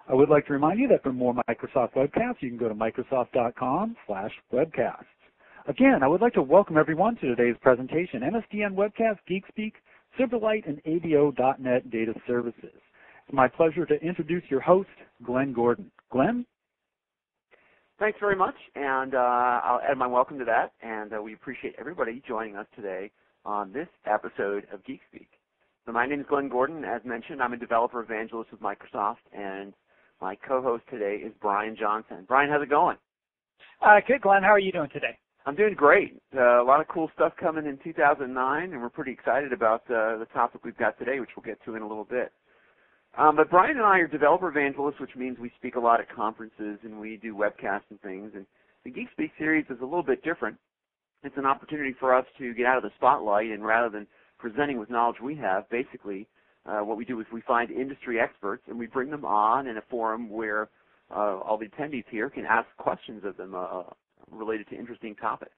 I would like to remind you that for more Microsoft webcasts, you can go to Microsoft.com/webcasts. Again, I would like to welcome everyone to today's presentation, MSDN Webcast, GeekSpeak, Silverlight, and ADO.NET Data Services. It's my pleasure to introduce your host, Glenn Gordon. Glenn? Thanks very much, and I'll add my welcome to that, and we appreciate everybody joining us today on this episode of GeekSpeak. So my name is Glenn Gordon. As mentioned, I'm a developer evangelist with Microsoft, and my co-host today is Brian Johnson. Brian, how's it going? Good, Glenn. How are you doing today? I'm doing great. A lot of cool stuff coming in 2009, and we're pretty excited about the topic we've got today, which we'll get to in a little bit. But Brian and I are developer evangelists, which means we speak a lot at conferences and we do webcasts and things. And the GeekSpeak series is a little bit different. It's an opportunity for us to get out of the spotlight, and rather than presenting with knowledge we have, basically what we do is we find industry experts and we bring them on in a forum where all the attendees here can ask questions of them related to interesting topics.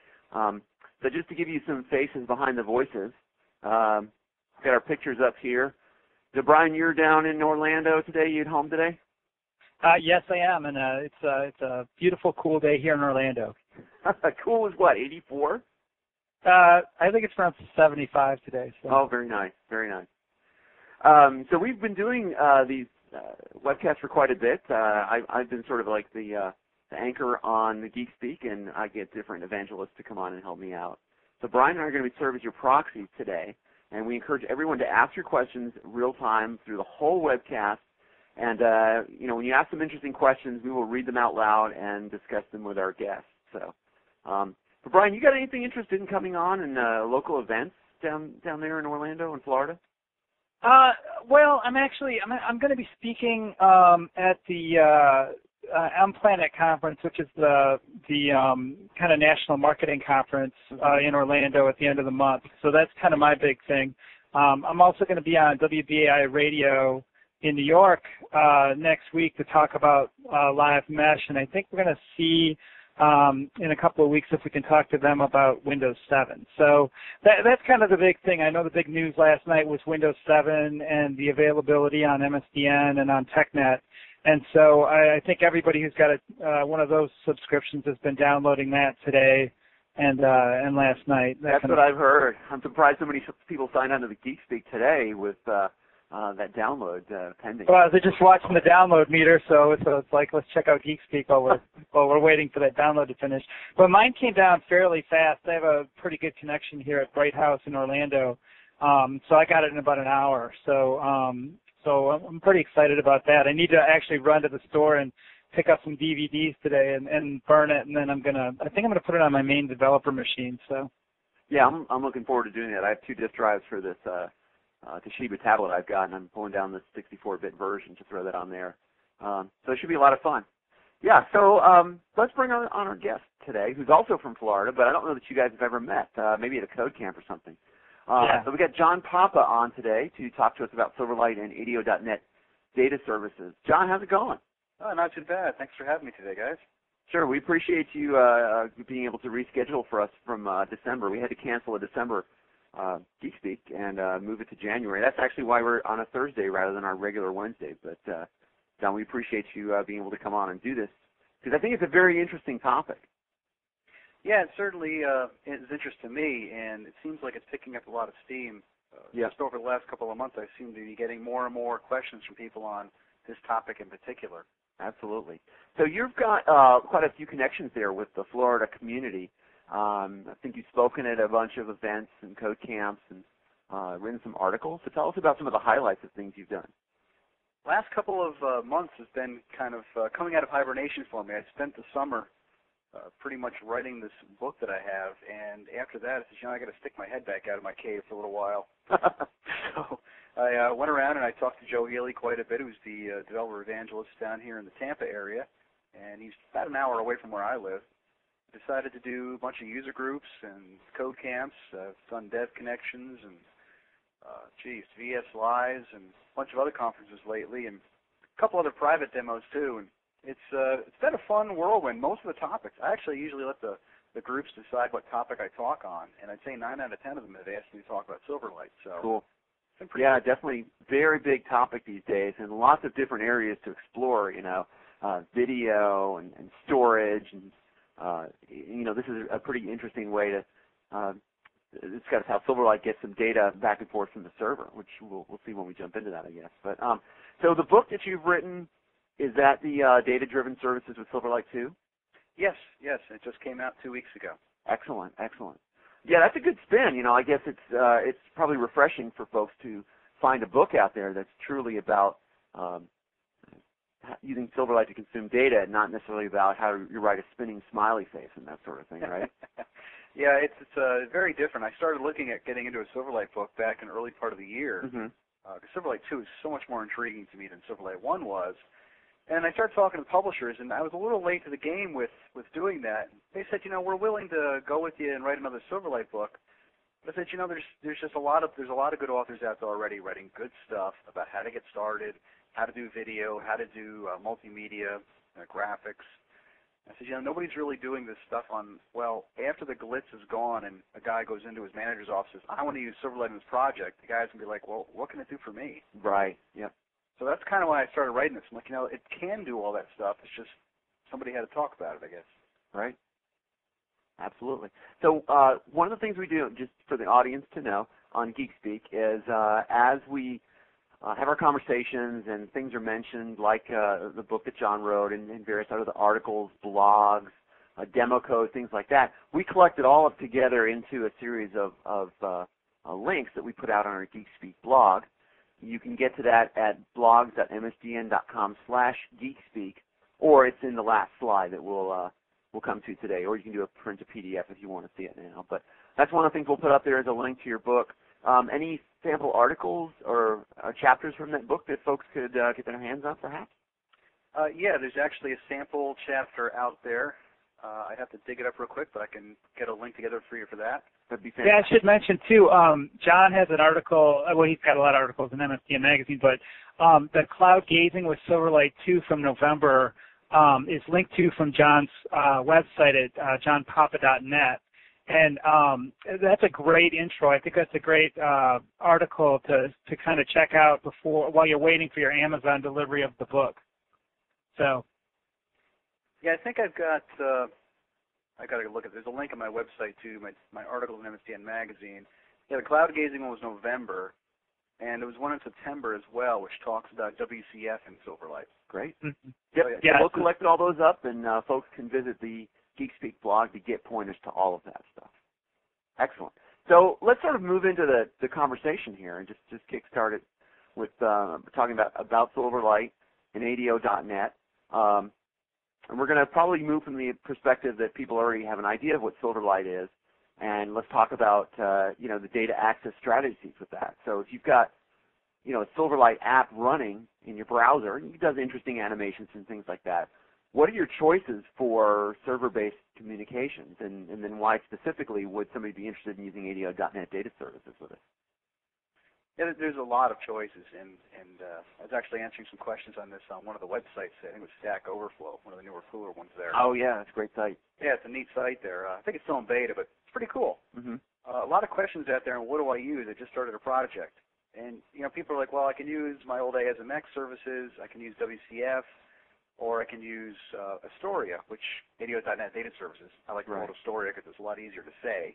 So just to give you some faces behind the voices, got our pictures up here. So Brian, you're down in Orlando today. You at home today? Yes, I am, and it's a beautiful, cool day here in Orlando. Cool is what, 84? I think it's around 75 today. So. Oh, very nice, very nice. So we've been doing these webcasts for quite a bit. I've been sort of like the anchor on the GeekSpeak, and I get different evangelists to come on and help me out. So Brian and I are going to serve as your proxies today, and we encourage everyone to ask your questions real time through the whole webcast. And when you ask some interesting questions, we will read them out loud and discuss them with our guests. So, but Brian, you got anything interested in coming on in local events down there in Orlando and Florida? Well, I'm going to be speaking at the MPlanet conference, which is the kind of national marketing conference in Orlando at the end of the month. So that's kind of my big thing. I'm also going to be on WBAI Radio in New York next week to talk about Live Mesh, and I think we're going to see in a couple of weeks if we can talk to them about Windows 7. So that's kind of the big thing. I know the big news last night was Windows 7 and the availability on MSDN and on TechNet. And so I think everybody who's got one of those subscriptions has been downloading that today and last night. That's what I've heard. I'm surprised so many people signed on to the GeekSpeak today with that download pending. Well, they're just watching the download meter, so it's like, let's check out GeekSpeak while we're waiting for that download to finish. But mine came down fairly fast. I have a pretty good connection here at Bright House in Orlando, so I got it in about an hour. So I'm pretty excited about that. I need to actually run to the store and pick up some DVDs today and burn it, and then I think I'm gonna put it on my main developer machine. So. Yeah, I'm looking forward to doing that. I have 2 disk drives for this Toshiba tablet I've got, and I'm pulling down this 64-bit version to throw that on there. So it should be a lot of fun. Yeah, so let's bring on our guest today, who's also from Florida, but I don't know that you guys have ever met, maybe at a code camp or something. So we got John Papa on today to talk to us about Silverlight and ADO.NET Data Services. John, how's it going? Oh, not too bad. Thanks for having me today, guys. Sure, we appreciate you being able to reschedule for us from December. We had to cancel a December GeekSpeak and move it to January. That's actually why we're on a Thursday rather than our regular Wednesday. But, John, we appreciate you being able to come on and do this because I think it's a very interesting topic. Yeah, it certainly is interest to me, and it seems like it's picking up a lot of steam. Just over the last couple of months, I seem to be getting more and more questions from people on this topic in particular. Absolutely. So you've got quite a few connections there with the Florida community. I think you've spoken at a bunch of events and code camps and written some articles. So tell us about some of the highlights of things you've done. Last couple of months has been kind of coming out of hibernation for me. I spent the summer pretty much writing this book that I have, and after that, I said, I got to stick my head back out of my cave for a little while. So I went around and I talked to Joe Healy quite a bit, who's the developer evangelist down here in the Tampa area, and he's about an hour away from where I live. Decided to do a bunch of user groups and code camps. I've done Dev Connections and, VS Lives and a bunch of other conferences lately, and a couple other private demos too. And it's been a fun whirlwind. Most of the topics, I actually usually let the groups decide what topic I talk on, and I'd say 9 out of 10 of them have asked me to talk about Silverlight. So cool. Yeah, definitely very big topic these days, and lots of different areas to explore. Video and storage, and this is a pretty interesting way to discuss how Silverlight gets some data back and forth from the server, which we'll see when we jump into that, I guess. But so the book that you've written, is that the Data-Driven Services with Silverlight 2? Yes, it just came out 2 weeks ago. Excellent. Yeah, that's a good spin. I guess it's probably refreshing for folks to find a book out there that's truly about using Silverlight to consume data, and not necessarily about how you write a spinning smiley face and that sort of thing, right? Yeah, it's very different. I started looking at getting into a Silverlight book back in the early part of the year. Silverlight 2 is so much more intriguing to me than Silverlight 1 was. And I started talking to publishers, and I was a little late to the game with doing that. They said, we're willing to go with you and write another Silverlight book. But I said, there's just a lot of good authors out there already writing good stuff about how to get started, how to do video, how to do multimedia, graphics. I said, nobody's really doing this stuff after the glitz is gone and a guy goes into his manager's office and says, I want to use Silverlight in this project, the guy's going to be like, well, what can it do for me? Right, yep. So that's kind of why I started writing this. I'm like, it can do all that stuff. It's just somebody had to talk about it, I guess. Right. Absolutely. So one of the things we do, just for the audience to know on GeekSpeak, is as we have our conversations and things are mentioned, like the book that John wrote and various other articles, blogs, demo code, things like that, we collect it all up together into a series of links that we put out on our GeekSpeak blog. You can get to that at blogs.msdn.com/geekspeak, or it's in the last slide that we'll come to today, or you can do a print a PDF if you want to see it now. But that's one of the things we'll put up there as a link to your book. Any sample articles or chapters from that book that folks could get their hands on, perhaps? Yeah, there's actually a sample chapter out there. I'd have to dig it up real quick, but I can get a link together for you for that. That'd be fantastic. Yeah, I should mention, too, John has an article, he's got a lot of articles in MSDN Magazine, but the Cloud Gazing with Silverlight 2 from November is linked to from John's website at johnpapa.net. And that's a great intro. I think that's a great article to kind of check out while you're waiting for your Amazon delivery of the book. So. Yeah, I think I've got. I got to look at. There's a link on my website too. My article in MSDN Magazine. Yeah, the Cloud Gazing one was November, and there was one in September as well, which talks about WCF and Silverlight. Great. Mm-hmm. Yep. So we'll collect all those up, and folks can visit the GeekSpeak blog to get pointers to all of that stuff. Excellent. So let's sort of move into the conversation here and just kickstart it with talking about Silverlight and ADO.net. And we're going to probably move from the perspective that people already have an idea of what Silverlight is, and let's talk about the data access strategies with that. So if you've got a Silverlight app running in your browser, and it does interesting animations and things like that, what are your choices for server-based communications, and then why specifically would somebody be interested in using ADO.net data services with it? Yeah, there's a lot of choices, and I was actually answering some questions on this on one of the websites. I think it was Stack Overflow, one of the newer, cooler ones there. Oh, yeah, that's a great site. Yeah, it's a neat site there. I think it's still in beta, but it's pretty cool. Mm-hmm. A lot of questions out there on what do I use? I just started a project. And, people are like, well, I can use my old ASMX services, I can use WCF, or I can use Astoria, which ADO.net data services. I like the word Astoria because it's a lot easier to say.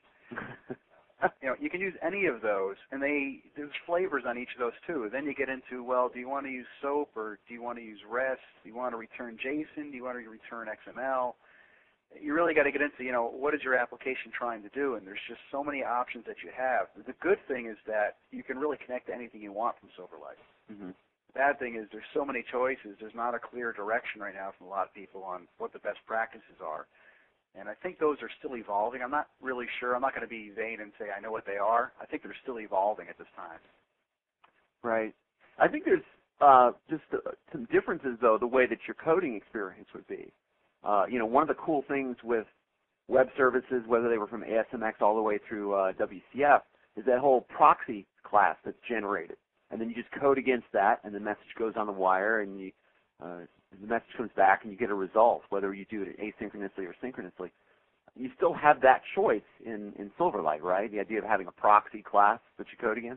You can use any of those, and there's flavors on each of those too. Then you get into, well, do you want to use SOAP, or do you want to use REST? Do you want to return JSON? Do you want to return XML? You really got to get into, what is your application trying to do? And there's just so many options that you have. The good thing is that you can really connect to anything you want from Silverlight. Mm-hmm. The bad thing is there's so many choices. There's not a clear direction right now from a lot of people on what the best practices are. And I think those are still evolving. I'm not really sure. I'm not going to be vain and say I know what they are. I think they're still evolving at this time. Right. I think there's just some differences, though, the way that your coding experience would be. One of the cool things with web services, whether they were from ASMX all the way through WCF, is that whole proxy class that's generated. And then you just code against that, and the message goes on the wire, and the message comes back, and you get a result, whether you do it asynchronously or synchronously. You still have that choice in Silverlight, right? The idea of having a proxy class that you code against?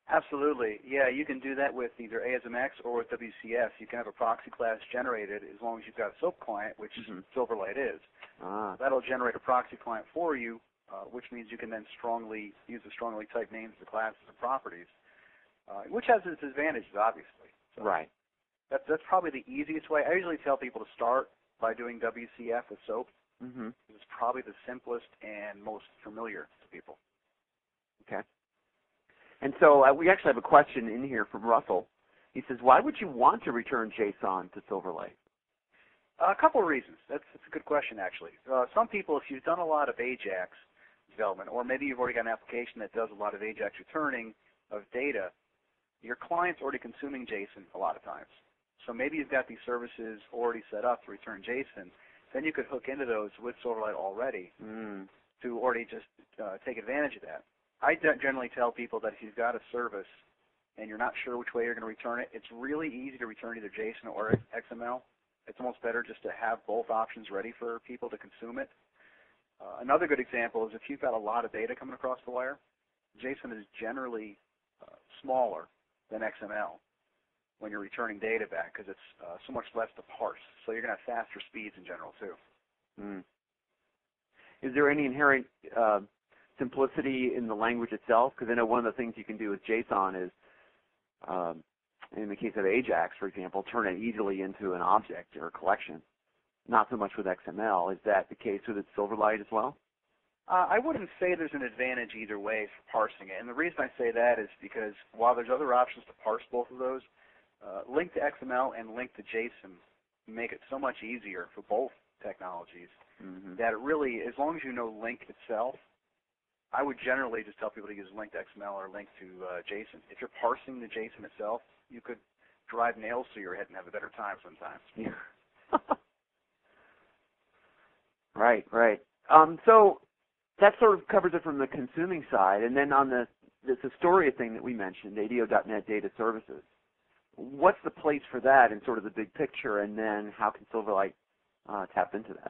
Absolutely. Yeah, you can do that with either ASMX or with WCF. You can have a proxy class generated as long as you've got a SOAP client, which Silverlight is. That'll generate a proxy client for you, which means you can then use the strongly typed names of the classes and properties, which has its advantages, obviously. So right. That's probably the easiest way. I usually tell people to start by doing WCF with SOAP. It's probably the simplest and most familiar to people. Okay. And so we actually have a question in here from Russell. He says, why would you want to return JSON to Silverlight? A couple of reasons. That's a good question, actually. Some people, if you've done a lot of AJAX development, or maybe you've already got an application that does a lot of AJAX returning of data, your client's already consuming JSON a lot of times. So maybe you've got these services already set up to return JSON. Then you could hook into those with Silverlight already to already just take advantage of that. I generally tell people that if you've got a service and you're not sure which way you're going to return it, it's really easy to return either JSON or XML. It's almost better just to have both options ready for people to consume it. Another good example is if you've got a lot of data coming across the wire, JSON is generally smaller than XML when you're returning data back because it's so much less to parse. So you're going to have faster speeds in general, too. Is there any inherent simplicity in the language itself? Because I know one of the things you can do with JSON is, in the case of AJAX, for example, turn it easily into an object or a collection. Not so much with XML. Is that the case with Silverlight as well? I wouldn't say there's an advantage either way for parsing it. And the reason I say that is because while there's other options to parse both of those, link to XML and link to JSON make it so much easier for both technologies that it really, as long as you know link itself, I would generally just tell people to use link to XML or link to JSON. If you're parsing the JSON itself, you could drive nails through your head and have a better time sometimes. Yeah. Right. So that sort of covers it from the consuming side. And then on this Astoria thing that we mentioned, ADO.NET Data Services, what's the place for that in sort of the big picture, and then how can Silverlight tap into that?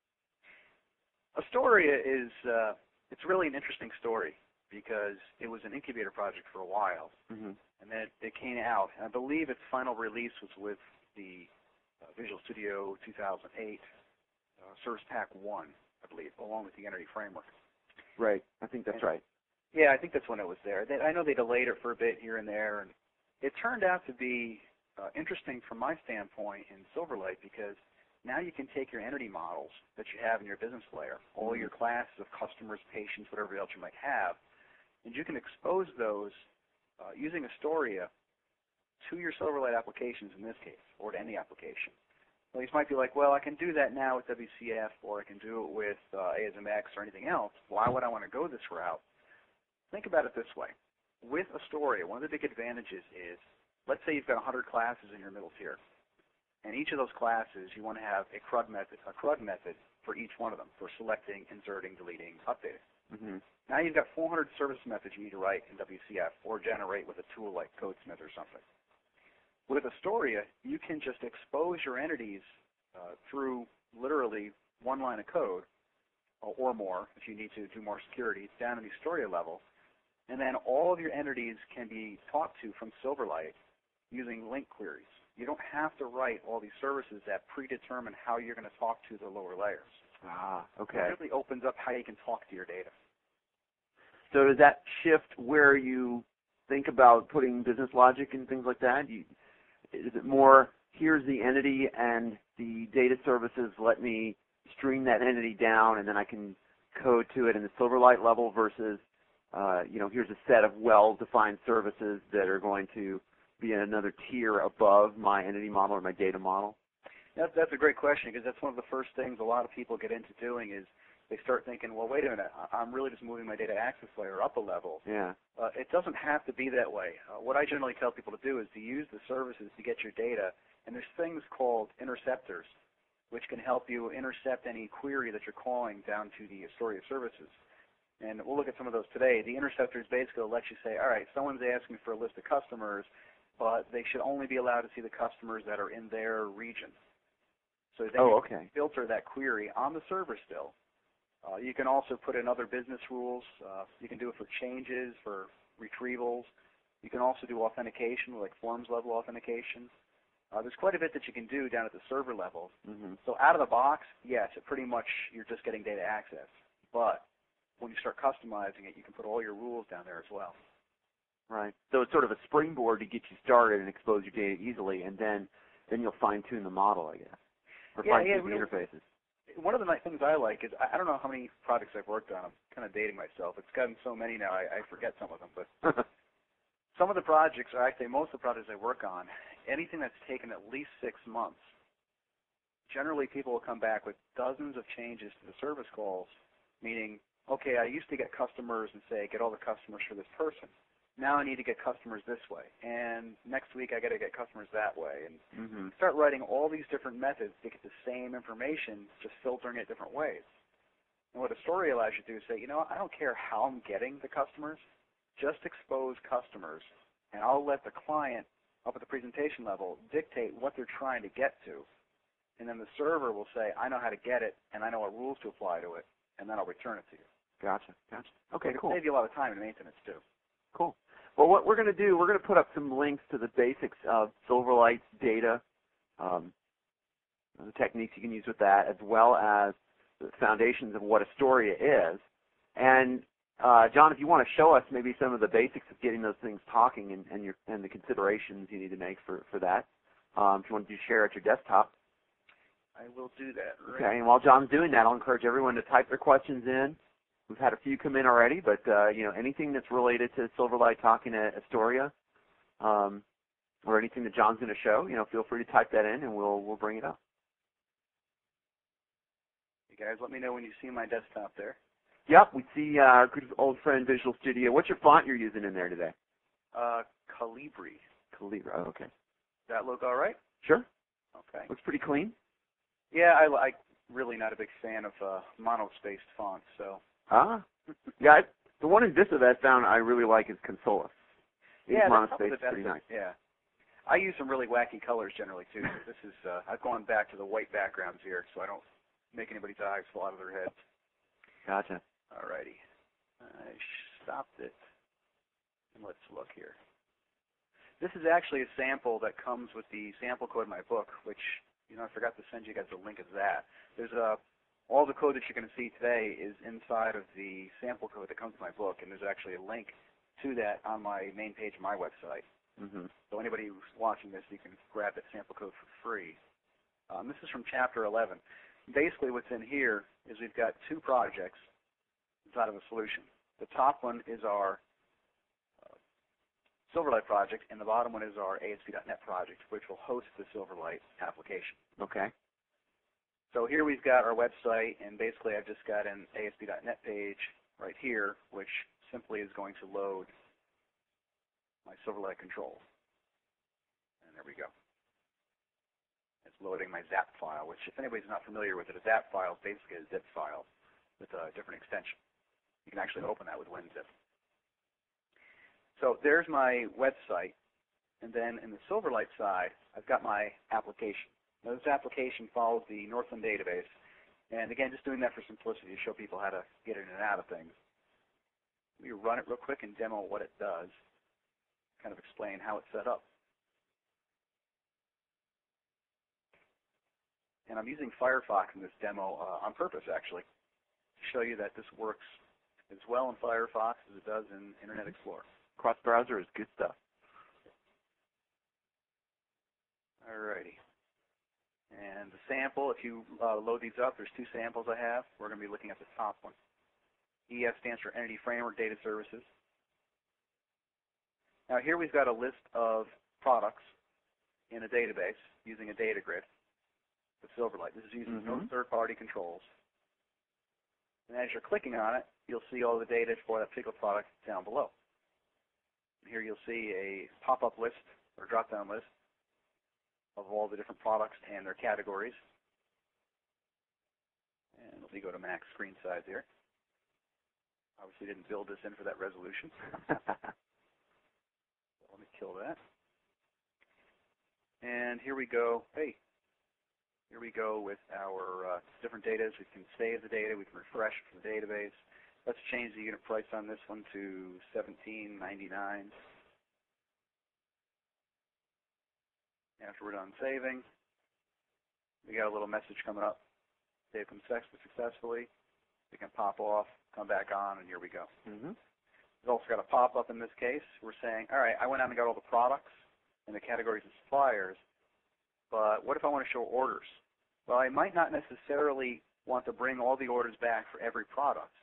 Astoria is it's really an interesting story because it was an incubator project for a while, and then it came out. And I believe its final release was with the Visual Studio 2008 Service Pack 1, I believe, along with the Entity Framework. Right. I think that's right. Yeah, I think that's when it was there. I know they delayed it for a bit here and there, and it turned out to be interesting from my standpoint in Silverlight because now you can take your entity models that you have in your business layer, all your classes of customers, patients, whatever else you might have, and you can expose those using Astoria to your Silverlight applications in this case, or to any application. Well, you might be like, well, I can do that now with WCF, or I can do it with ASMX or anything else. Why would I want to go this route? Think about it this way. With Astoria, one of the big advantages is, let's say you've got 100 classes in your middle tier, and each of those classes you want to have a CRUD method for each one of them for selecting, inserting, deleting, updating. Now you've got 400 service methods you need to write in WCF or generate with a tool like CodeSmith or something. With Astoria, you can just expose your entities through literally one line of code or more if you need to do more security down in the Astoria level, and then all of your entities can be talked to from Silverlight using link queries. You don't have to write all these services that predetermine how you're going to talk to the lower layers. Okay. It really opens up how you can talk to your data. So does that shift where you think about putting business logic and things like that? Is it more, here's the entity and the data services let me string that entity down and then I can code to it in the Silverlight level versus, here's a set of well-defined services that are going to be in another tier above my entity model or my data model? That's a great question because that's one of the first things a lot of people get into doing is they start thinking, well, wait a minute, I'm really just moving my data access layer up a level. Yeah. It doesn't have to be that way. What I generally tell people to do is to use the services to get your data, and there's things called interceptors, which can help you intercept any query that you're calling down to the Astoria services. And we'll look at some of those today. The interceptors basically let you say, all right, someone's asking for a list of customers, but they should only be allowed to see the customers that are in their region. So then you can filter that query on the server still. You can also put in other business rules. You can do it for changes, for retrievals. You can also do authentication, like forms level authentication. There's quite a bit that you can do down at the server level. Mm-hmm. So out of the box, yes, it pretty much you're just getting data access. But when you start customizing it, you can put all your rules down there as well. Right. So it's sort of a springboard to get you started and expose your data easily, and then you'll fine-tune the model, I guess, or fine-tune the interfaces. One of the nice things I like is I don't know how many projects I've worked on. I'm kind of dating myself. It's gotten so many now I forget some of them. But some of the projects, or actually most of the projects I work on, anything that's taken at least 6 months, generally people will come back with dozens of changes to the service calls, meaning, okay, I used to get customers and say, get all the customers for this person. Now I need to get customers this way, and next week I got to get customers that way, and start writing all these different methods to get the same information, just filtering it different ways. And what a story allows you to do is say, you know, I don't care how I'm getting the customers, just expose customers, and I'll let the client up at the presentation level dictate what they're trying to get to, and then the server will say, I know how to get it, and I know what rules to apply to it, and then I'll return it to you. Gotcha. Okay, cool. It'll save you a lot of time and maintenance too. Cool. Well, what we're going to do, we're going to put up some links to the basics of Silverlight's data, the techniques you can use with that, as well as the foundations of what Astoria is. And John, if you want to show us maybe some of the basics of getting those things talking and the considerations you need to make for that, if you want to share at your desktop. I will do that. Right. Okay, and while John's doing that, I'll encourage everyone to type their questions in. We've had a few come in already, but anything that's related to Silverlight talking to Astoria, or anything that John's going to show, feel free to type that in, and we'll bring it up. You guys, let me know when you see my desktop there. Yep, we see our good old friend Visual Studio. What's your font you're using in there today? Calibri. Calibri. Oh, okay. Does that look all right? Sure. Okay. Looks pretty clean. Yeah, I really not a big fan of monospaced fonts, so. Yeah, the one in Vista that I found I really like is Consola. Yeah, monospaced is pretty nice. Yeah. I use some really wacky colors generally, too. This is, I've gone back to the white backgrounds here, so I don't make anybody's eyes fall out of their heads. Gotcha. All righty. I stopped it. And let's look here. This is actually a sample that comes with the sample code in my book, which, I forgot to send you guys a link of that. There's all the code that you're going to see today is inside of the sample code that comes with my book, and there's actually a link to that on my main page of my website. So anybody who's watching this, you can grab that sample code for free. This is from Chapter 11. Basically what's in here is we've got 2 projects inside of a solution. The top one is our Silverlight project, and the bottom one is our ASP.NET project, which will host the Silverlight application. Okay. So here we've got our website, and basically I've just got an ASP.NET page right here, which simply is going to load my Silverlight control. And there we go. It's loading my ZAP file, which if anybody's not familiar with it, a ZAP file is basically a zip file with a different extension. You can actually open that with WinZip. So there's my website, and then in the Silverlight side, I've got my application. Now this application follows the Northland database, and again, just doing that for simplicity to show people how to get in and out of things. Let me run it real quick and demo what it does, kind of explain how it's set up. And I'm using Firefox in this demo on purpose, actually, to show you that this works as well in Firefox as it does in Internet Explorer. Cross-browser is good stuff. All righty. And the sample, if you load these up, there's 2 samples I have. We're going to be looking at the top one. EF stands for Entity Framework Data Services. Now here we've got a list of products in a database using a data grid with Silverlight. This is using no third-party controls. And as you're clicking on it, you'll see all the data for that particular product down below. Here you'll see a pop-up list or drop-down list of all the different products and their categories. And let me go to max screen size here. Obviously didn't build this in for that resolution. So let me kill that. And here we go. Hey, here we go with our different data. We can save the data. We can refresh from the database. Let's change the unit price on this one to $17.99. After we're done saving, we got a little message coming up. Save successfully. We can pop off, come back on, and here we go. Mm-hmm. We've also got a pop-up in this case. We're saying, all right, I went out and got all the products and the categories and suppliers, but what if I want to show orders? Well, I might not necessarily want to bring all the orders back for every product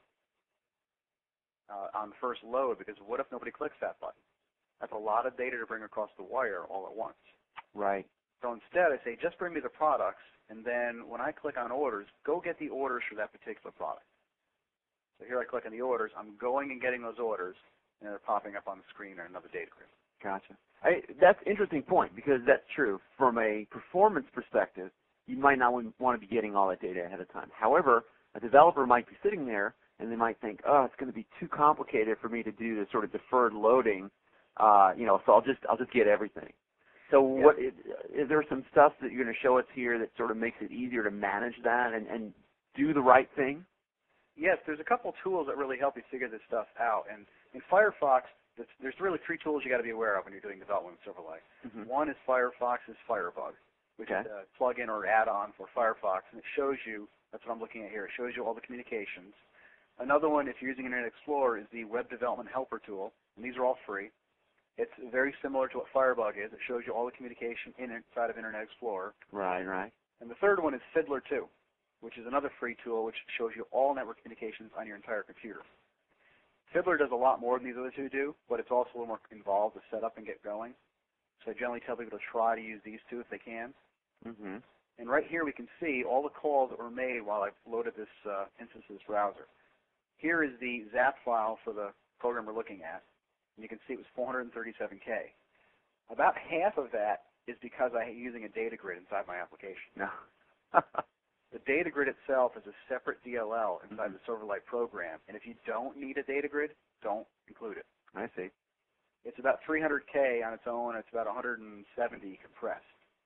on the first load, because what if nobody clicks that button? That's a lot of data to bring across the wire all at once. Right. So instead, I say, just bring me the products, and then when I click on orders, go get the orders for that particular product. So here I click on the orders. I'm going and getting those orders, and they're popping up on the screen in another data grid. Gotcha. That's an interesting point, because that's true. From a performance perspective, you might not want to be getting all that data ahead of time. However, a developer might be sitting there, and they might think, oh, it's going to be too complicated for me to do this sort of deferred loading, so I'll just get everything. So what is there some stuff that you're going to show us here that sort of makes it easier to manage that and do the right thing? Yes, there's a couple tools that really help you figure this stuff out. And in Firefox, there's really three tools you got to be aware of when you're doing development with Silverlight. Mm-hmm. One is Firefox's Firebug, which is a plugin or add-on for Firefox, and it shows you, that's what I'm looking at here, it shows you all the communications. Another one, if you're using Internet Explorer, is the Web Development Helper tool, and these are all free. It's very similar to what Firebug is. It shows you all the communication inside of Internet Explorer. Right, right. And the third one is Fiddler 2, which is another free tool which shows you all network communications on your entire computer. Fiddler does a lot more than these other two do, but it's also a little more involved to set up and get going. So I generally tell people to try to use these two if they can. Mm-hmm. And right here we can see all the calls that were made while I've loaded this instance's browser. Here is the ZAP file for the program we're looking at. And you can see it was 437K. About half of that is because I'm using a data grid inside my application. No. The data grid itself is a separate DLL inside the Silverlight program, and if you don't need a data grid, don't include it. I see. It's about 300K on its own. It's about 170 compressed.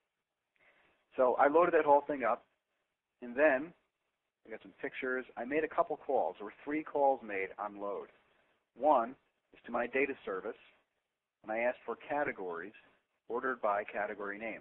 So I loaded that whole thing up, and then I got some pictures. I made a couple calls. There were 3 calls made on load. One is to my data service, and I asked for categories ordered by category name.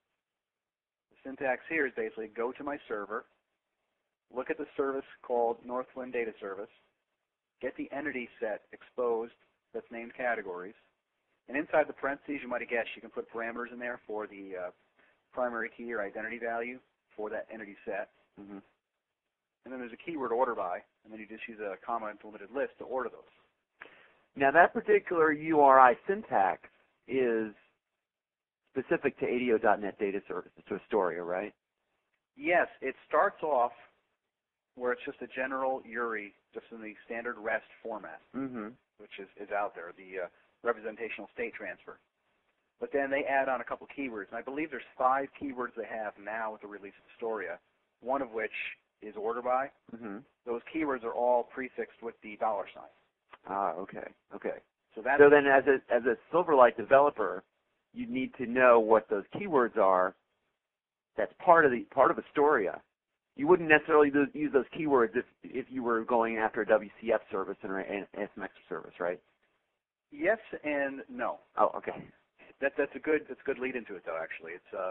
The syntax here is basically go to my server, look at the service called Northwind Data Service, get the entity set exposed that's named categories, and inside the parentheses, you might have guessed, you can put parameters in there for the primary key or identity value for that entity set. Mm-hmm. And then there's a keyword order by, and then you just use a comma-limited list to order those. Now, that particular URI syntax is specific to ADO.NET Data Services, to Astoria, right? Yes, it starts off where it's just a general URI, just in the standard REST format, which is out there, the representational state transfer. But then they add on a couple keywords, and I believe there's 5 keywords they have now with the release of Astoria, one of which is order by. Mm-hmm. Those keywords are all prefixed with the $sign. Ah, okay. So then as a Silverlight developer, you need to know what those keywords are. That's part of Astoria. You wouldn't necessarily use those keywords if you were going after a WCF service or an SMX service, right? Yes and no. Oh, okay. That's a good lead into it, though. Actually, it's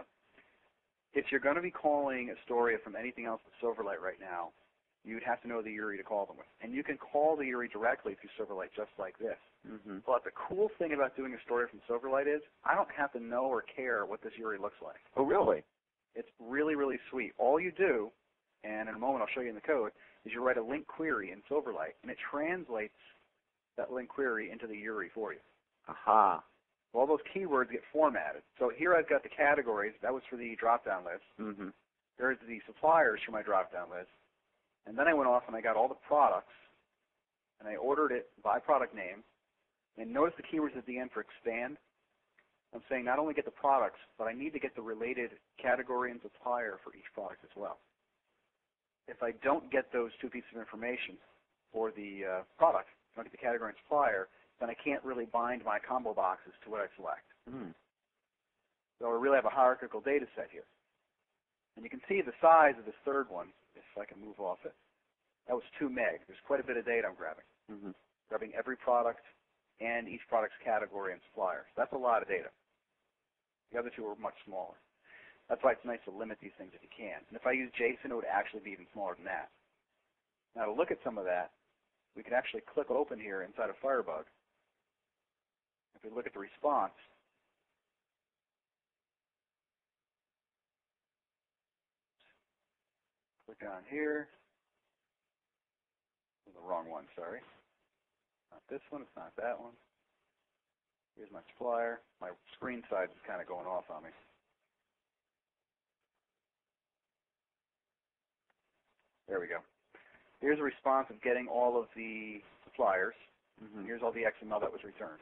if you're going to be calling Astoria from anything else but Silverlight right now, you'd have to know the URI to call them with. And you can call the URI directly through Silverlight just like this. Mm-hmm. But But the cool thing about doing Astoria from Silverlight is I don't have to know or care what this URI looks like. Oh, really? It's really, really sweet. All you do, and in a moment I'll show you in the code, is you write a link query in Silverlight, and it translates that link query into the URI for you. Aha. All those keywords get formatted. So here I've got the categories. That was for the drop-down list. Mm-hmm. There's the suppliers for my drop-down list. And then I went off and I got all the products, and I ordered it by product name. And notice the keywords at the end for expand. I'm saying not only get the products, but I need to get the related category and supplier for each product as well. If I don't get those 2 pieces of information for the product, if I don't get the category and supplier, then I can't really bind my combo boxes to what I select. Mm. So I really have a hierarchical data set here. And you can see the size of this third one, if I can move off it. That was 2 meg. There's quite a bit of data I'm grabbing. Mm-hmm. Grabbing every product and each product's category and supplier. So that's a lot of data. The other two are much smaller. That's why it's nice to limit these things if you can. And if I use JSON, it would actually be even smaller than that. Now to look at some of that, we can actually click open here inside of Firebug. If we look at the response, click on here. The wrong one, sorry. Not this one, it's not that one. Here's my supplier. My screen size is kind of going off on me. There we go. Here's a response of getting all of the suppliers. Here's all the XML that was returned.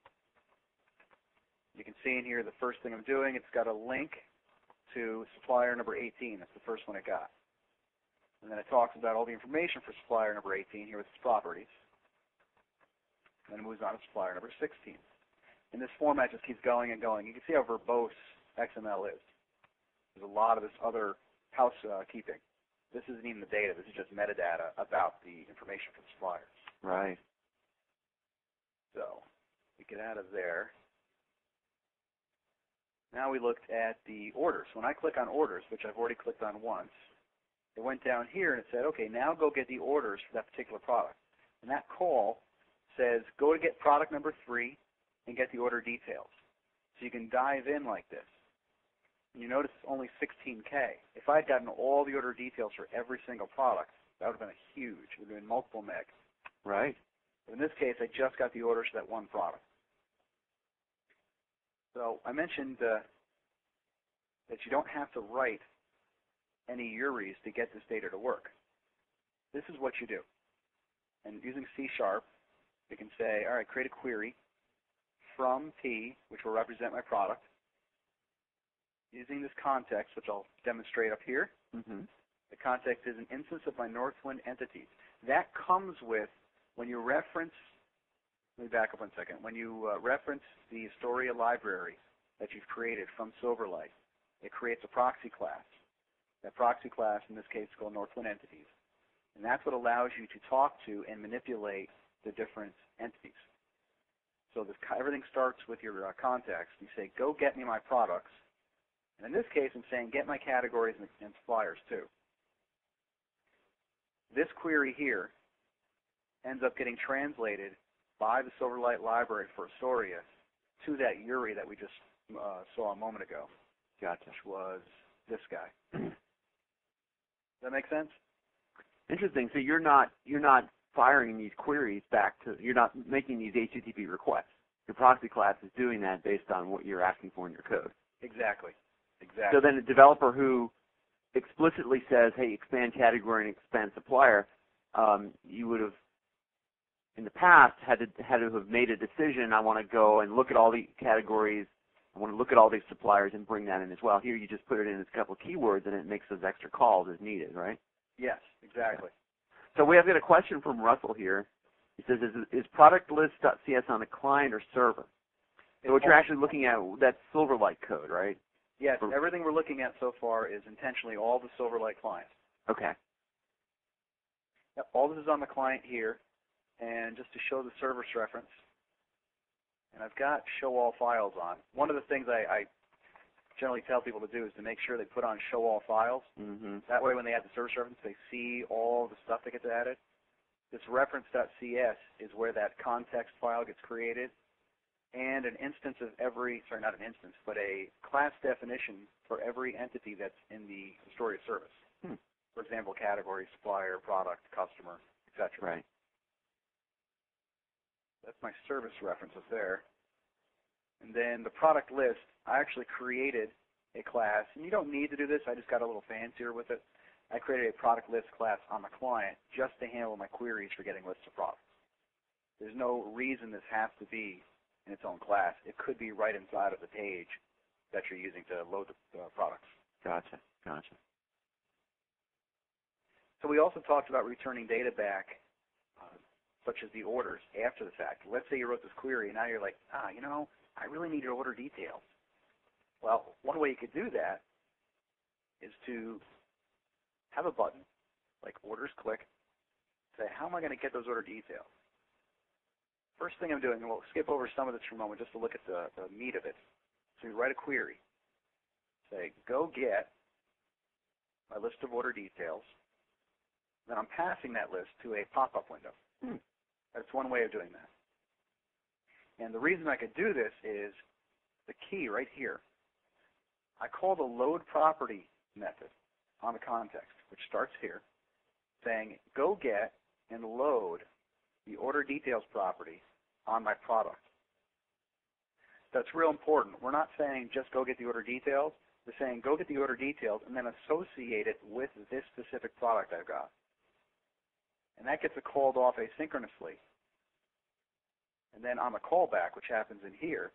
You can see in here the first thing I'm doing, it's got a link to supplier number 18. That's the first one it got. And then it talks about all the information for supplier number 18 here with its properties. And then it moves on to supplier number 16. And this format just keeps going and going. You can see how verbose XML is. There's a lot of this other housekeeping. This isn't even the data. This is just metadata about the information for the suppliers. Right. So we get out of there. Now we looked at the orders. When I click on orders, which I've already clicked on once, it went down here and it said, okay, now go get the orders for that particular product. And that call says, go to get product number 3 and get the order details. So you can dive in like this. You notice it's only 16K. If I had gotten all the order details for every single product, that would have been huge. It would have been multiple meg. Right. But in this case, I just got the orders for that one product. So I mentioned that you don't have to write any URIs to get this data to work. This is what you do. And using C#, you can say, all right, create a query from P, which will represent my product. Using this context, which I'll demonstrate up here, the context is an instance of my Northwind entities. That comes with, when you reference, let me back up 1 second, when you reference the Astoria library that you've created from Silverlight, it creates a proxy class. That proxy class, in this case, is called Northwind entities. And that's what allows you to talk to and manipulate the different entities. So this, everything starts with your context. You say, go get me my products. And in this case, I'm saying get my categories and suppliers too. This query here ends up getting translated by the Silverlight library for Astoria to that URI that we just saw a moment ago. Gotcha. Which was this guy. Does that make sense? Interesting. So you're not firing these queries back to, you're not making these HTTP requests. Your proxy class is doing that based on what you're asking for in your code. Exactly. Exactly. So then a developer who explicitly says, hey, expand category and expand supplier, you would have, in the past, had to have made a decision, I want to go and look at all the categories, I want to look at all these suppliers and bring that in as well. Here you just put it in as a couple of keywords and it makes those extra calls as needed, right? Yes, exactly. So we have got a question from Russell here. He says, is productlist.cs on the client or server? So what you're actually looking at, that's Silverlight code, right? Yes, everything we're looking at so far is intentionally all the Silverlight clients. Okay. Yep, all this is on the client here, and just to show the service reference, and I've got show all files on. One of the things I generally tell people to do is to make sure they put on show all files. That way when they add the service reference, they see all the stuff that gets added. This reference.cs is where that context file gets created, and an instance of every, sorry, not an instance, but a class definition for every entity that's in the Astoria service. For example, category, supplier, product, customer, etc. Right. That's my service reference up there. And then the product list, I actually created a class, and you don't need to do this, I just got a little fancier with it. I created a product list class on the client just to handle my queries for getting lists of products. There's no reason this has to be in its own class. It could be right inside of the page that you're using to load the products. Gotcha. Gotcha. So we also talked about returning data back, such as the orders, after the fact. Let's say you wrote this query, and now you're like, I really need your order details. Well, one way you could do that is to have a button, like orders click, say, how am I going to get those order details? First thing I'm doing, and we'll skip over some of this for a moment just to look at the meat of it. So we write a query. Say, go get my list of order details. Then I'm passing that list to a pop-up window. That's one way of doing that. And the reason I could do this is the key right here. I call the load property method on the context, which starts here, saying go get and load the order details property on my product. That's real important. We're not saying just go get the order details. We're saying go get the order details and then associate it with this specific product I've got. And that gets called off asynchronously. And then on the callback, which happens in here,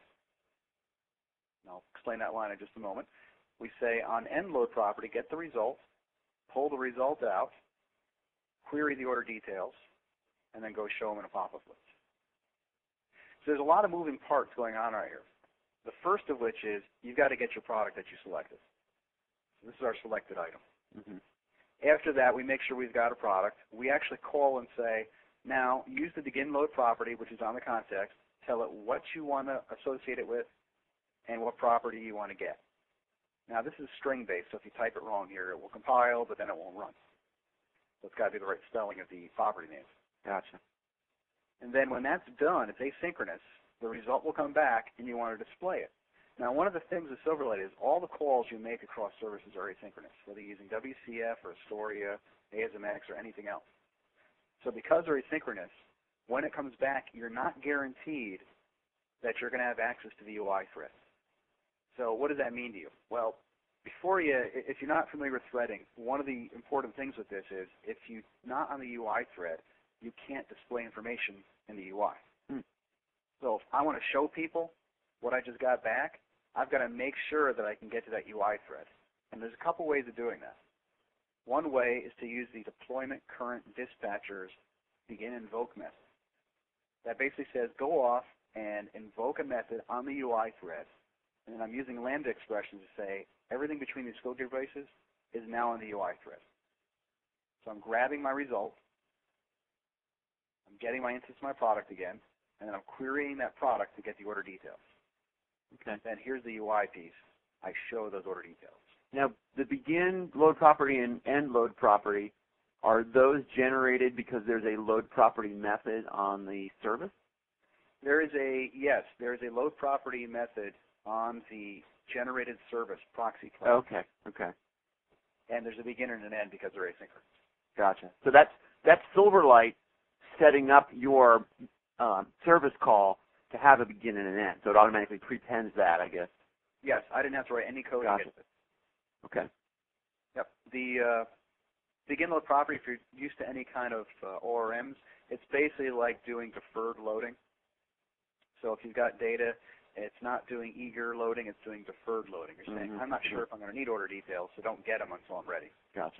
and I'll explain that line in just a moment, we say on end load property, get the result, pull the result out, query the order details, and then go show them in a pop-up list. So there's a lot of moving parts going on right here. The first of which is you've got to get your product that you selected. So this is our selected item. After that, we make sure we've got a product. We actually call and say, now use the begin load property, which is on the context. Tell it what you want to associate it with and what property you want to get. Now, this is string-based, so if you type it wrong here, it will compile, but then it won't run. So it's got to be the right spelling of the property name. Gotcha. And then when that's done, it's asynchronous. The result will come back, and you want to display it. Now, one of the things with Silverlight is all the calls you make across services are asynchronous, whether you're using WCF or Astoria, ASMX, or anything else. So because they're asynchronous, when it comes back, you're not guaranteed that you're going to have access to the UI thread. So what does that mean to you? Well, if you're not familiar with threading, one of the important things with this is if you're not on the UI thread, you can't display information in the UI. So if I want to show people what I just got back, I've got to make sure that I can get to that UI thread. And there's a couple ways of doing that. One way is to use the deployment current dispatcher's begin invoke method. That basically says go off and invoke a method on the UI thread. And then I'm using Lambda expressions to say everything between these skill devices is now on the UI thread. So I'm grabbing my result. I'm getting my instance of my product again. And then I'm querying that product to get the order details. Okay. Then here's the UI piece. I show those order details. Now, the begin load property and end load property, are those generated because there's a load property method on the service? There's a load property method on the generated service proxy class. Okay. And there's a begin and an end because they're asynchronous. Gotcha. So that's Silverlight setting up your service call to have a begin and an end. So it automatically prepends that, I guess. Yes, I didn't have to write any code Gotcha. against it. Okay. Yep. The begin load property, if you're used to any kind of ORMs, it's basically like doing deferred loading. So if you've got data, it's not doing eager loading, it's doing deferred loading. You're saying, I'm not sure if I'm going to need order details, so don't get them until I'm ready. Gotcha.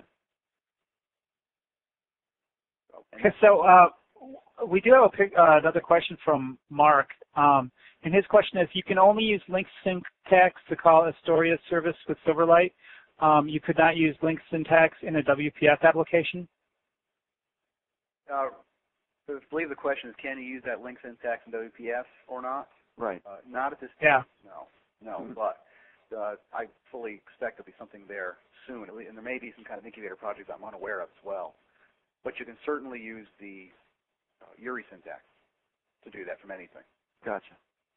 So we do have another question from Mark. And his question is, you can only use link syntax to call Astoria service with Silverlight. You could not use link syntax in a WPF application? I believe the question is, can you use that link syntax in WPF or not? Right. Not at this time. Yeah. No. But I fully expect there'll be something there soon, and there may be some kind of incubator project I'm unaware of as well. But you can certainly use the URI syntax to do that from anything. Gotcha.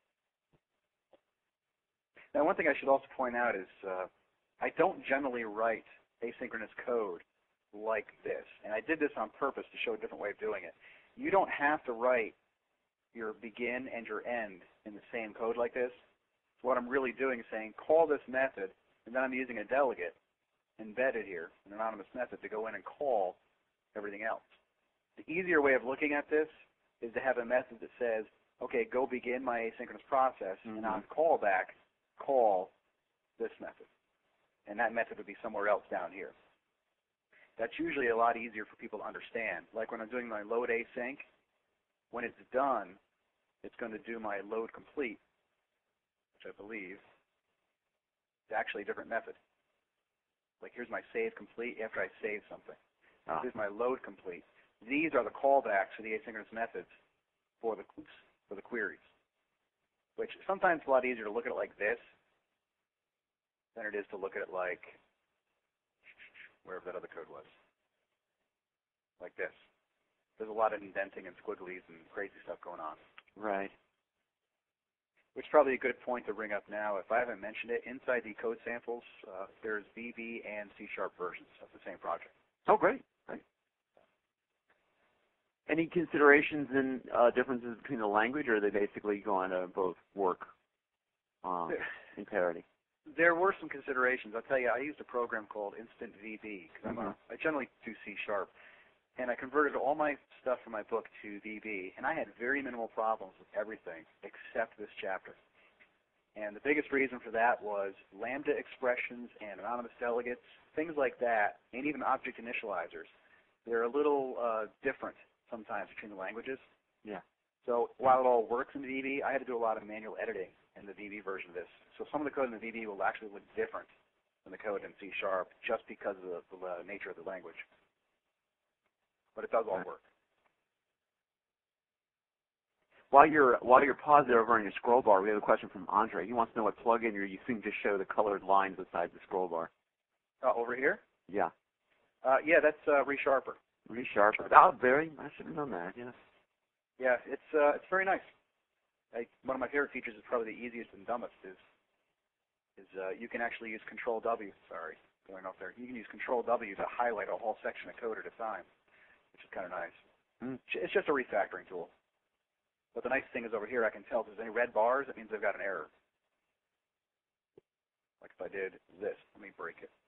Now, one thing I should also point out is I don't generally write asynchronous code like this, and I did this on purpose to show a different way of doing it. You don't have to write your begin and your end in the same code like this. So what I'm really doing is saying, call this method, and then I'm using a delegate embedded here, an anonymous method, to go in and call everything else. The easier way of looking at this is to have a method that says, okay, go begin my asynchronous process, and on callback, call this method. And that method would be somewhere else down here. That's usually a lot easier for people to understand. Like when I'm doing my load async, when it's done, it's going to do my load complete, which I believe is actually a different method. Like here's my save complete after I save something. Here's my load complete. These are the callbacks for the asynchronous methods for the queries, which sometimes it's a lot easier to look at it like this than it is to look at it like wherever that other code was. Like this. There's a lot of indenting and squigglies and crazy stuff going on. Right. Which is probably a good point to bring up now. If I haven't mentioned it, inside the code samples, there's VB and C# versions of the same project. Oh, great. Great. Any considerations in differences between the language, or are they basically going to both work in parity? There were some considerations. I'll tell you, I used a program called Instant VB because I generally do C#, and I converted all my stuff from my book to VB, and I had very minimal problems with everything except this chapter. And the biggest reason for that was lambda expressions and anonymous delegates, things like that, and even object initializers. They're a little different sometimes between the languages. Yeah. So while it all works in VB, I had to do a lot of manual editing in the VB version of this. So some of the code in the VB will actually look different than the code in C# just because of the nature of the language. But it does all work. While you're paused there over on your scroll bar, we have a question from Andre. He wants to know what plugin you're using to show the colored lines beside the scroll bar. Over here? Yeah. Yeah, that's ReSharper. ReSharper. Oh, I should have known that. Yes. Yeah, it's very nice. One of my favorite features is probably the easiest and dumbest is you can actually use Control W. Sorry, going off there. You can use Control W to highlight a whole section of code at a time, which is kind of nice. It's just a refactoring tool. But the nice thing is over here, I can tell if there's any red bars, it means I've got an error. Like if I did this, let me break it.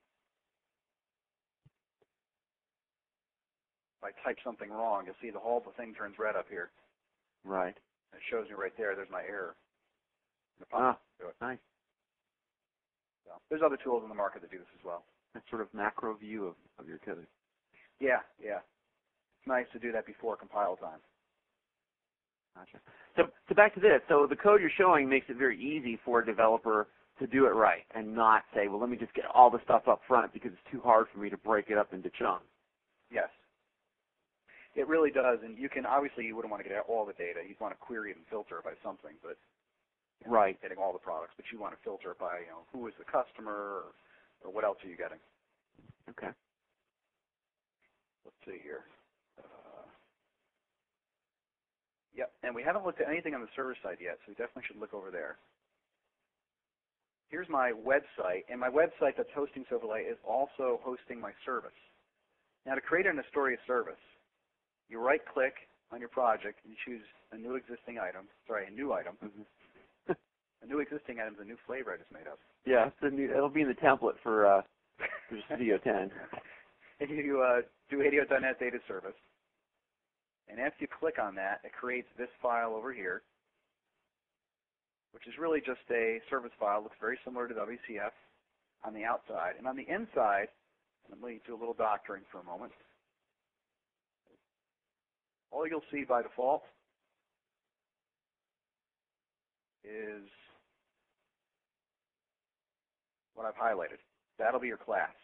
If I type something wrong, you'll see the whole thing turns red up here. Right. It shows me right there's my error. Nice. So there's other tools in the market that do this as well. That sort of macro view of your code. Yeah. It's nice to do that before compile time. Gotcha. So back to this. So the code you're showing makes it very easy for a developer to do it right and not say, well, let me just get all the stuff up front because it's too hard for me to break it up into chunks. Yes. It really does, and you wouldn't want to get all the data. You'd want to query it and filter it by something, but right, getting all the products. But you want to filter it by who is the customer or what else are you getting. Okay. Let's see here. Yep, and we haven't looked at anything on the server side yet, so we definitely should look over there. Here's my website, and my website that's hosting Silverlight is also hosting my service. Now, to create an Astoria service, you right-click on your project and you choose a new existing item. Sorry, a new item. Mm-hmm. A new existing item is a new flavor I just made up. Yeah, it'll be in the template for Studio 10. And you do ADO.NET Data Service. And after you click on that, it creates this file over here, which is really just a service file. It looks very similar to WCF on the outside. And on the inside, let me do a little doctoring for a moment. All you'll see by default is what I've highlighted. That'll be your class.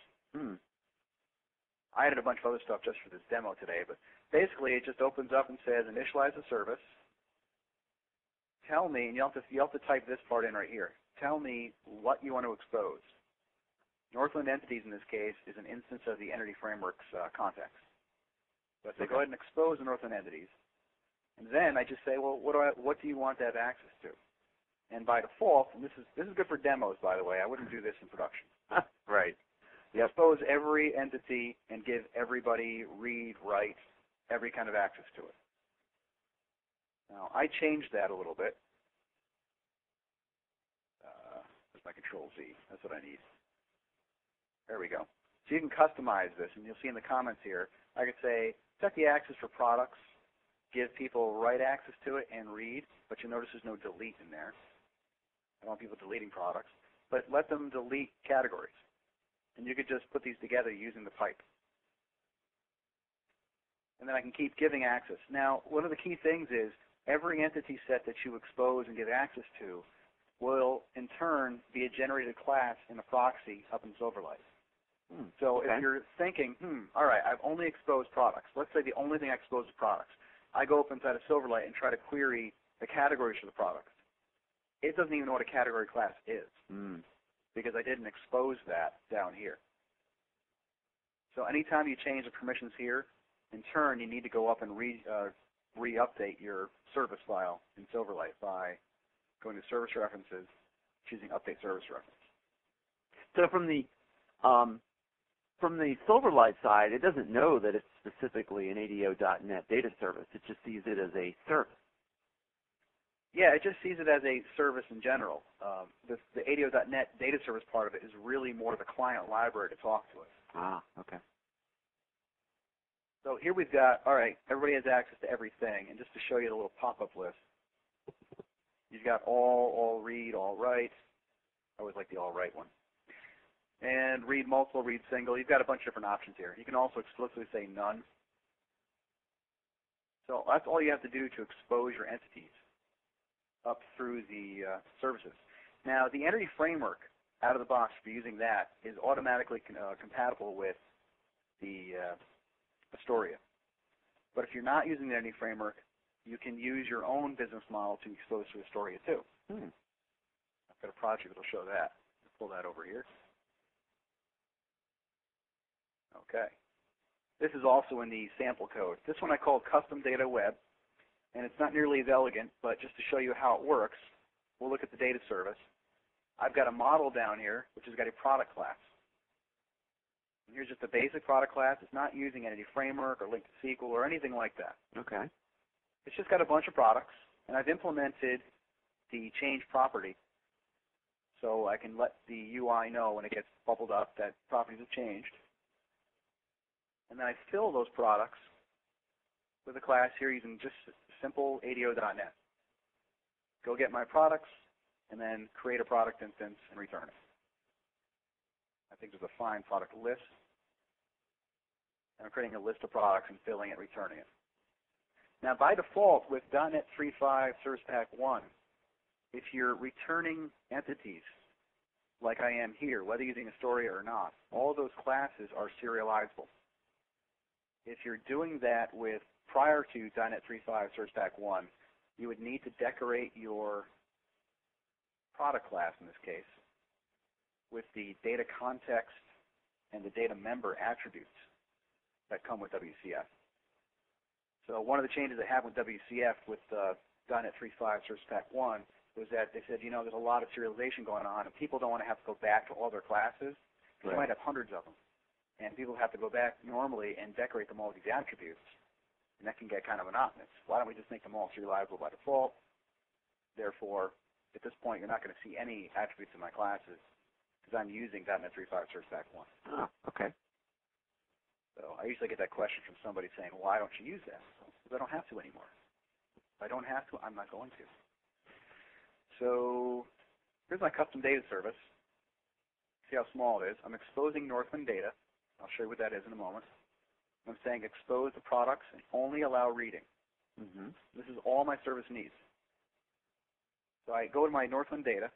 I added a bunch of other stuff just for this demo today, but basically it just opens up and says initialize the service. Tell me, and you have to type this part in right here. Tell me what you want to expose. Northland Entities in this case is an instance of the Entity Framework's context. So I say, go ahead and expose the Northland Entities. And then I just say, well, what do you want to have access to? And by default, and this is good for demos, by the way. I wouldn't do this in production. Right. Yep. Expose every entity and give everybody read, write, every kind of access to it. Now, I changed that a little bit. That's my Control Z. That's what I need. There we go. So you can customize this, and you'll see in the comments here, I could say, set the access for products, give people write access to it and read, but you'll notice there's no delete in there. I don't want people deleting products, but let them delete categories. And you could just put these together using the pipe. And then I can keep giving access. Now, one of the key things is every entity set that you expose and give access to will, in turn, be a generated class in a proxy up in Silverlight. So if you're thinking, all right, I've only exposed products. Let's say the only thing I expose is products. I go up inside of Silverlight and try to query the categories for the products. It doesn't even know what a category class is. because I didn't expose that down here. So anytime you change the permissions here, in turn, you need to go up and re-update your service file in Silverlight by going to Service References, choosing Update Service Reference. So from the Silverlight side, it doesn't know that it's specifically an ADO.NET data service. It just sees it as a service. Yeah, it just sees it as a service in general. The ADO.NET data service part of it is really more the client library to talk to us. Ah, okay. So here we've got, all right, everybody has access to everything. And just to show you the little pop-up list, you've got all read, all write. I always like the all write one. And read multiple, read single. You've got a bunch of different options here. You can also explicitly say none. So that's all you have to do to expose your entities up through the services. Now, the Entity Framework, out of the box for using that, is automatically compatible with the Astoria. But if you're not using the Entity Framework, you can use your own business model to expose to Astoria too. I've got a project that will show that. I'll pull that over here. Okay. This is also in the sample code. This one I call Custom Data Web, and it's not nearly as elegant, but just to show you how it works, we'll look at the data service. I've got a model down here, which has got a product class. And here's just a basic product class. It's not using Entity Framework or Link to SQL or anything like that. Okay. It's just got a bunch of products, and I've implemented the change property so I can let the UI know when it gets bubbled up that properties have changed. And then I fill those products with a class here using just simple ADO.NET. Go get my products, and then create a product instance and return it. I think there's a find product list. And I'm creating a list of products and filling it, returning it. Now, by default, with .NET 3.5 Service Pack 1, if you're returning entities like I am here, whether using Astoria or not, all of those classes are serializable. If you're doing that with prior to .NET 3.5 Service Pack 1, you would need to decorate your product class, in this case, with the data context and the data member attributes that come with WCF. So one of the changes they have with WCF with .NET 3.5 Service Pack 1 was that they said, there's a lot of serialization going on, and people don't want to have to go back to all their classes. Right. You might have hundreds of them. And people have to go back normally and decorate them all with these attributes. And that can get kind of monotonous. Why don't we just make them all serializable by default? Therefore, at this point, you're not going to see any attributes in my classes because I'm using .NET 3.5 Service Pack 1. Oh, okay. So I usually get that question from somebody saying, why don't you use that? Because I don't have to anymore. If I don't have to, I'm not going to. So here's my custom data service. See how small it is. I'm exposing Northwind data. I'll show you what that is in a moment. I'm saying expose the products and only allow reading. Mm-hmm. This is all my service needs. So I go to my Northwind data.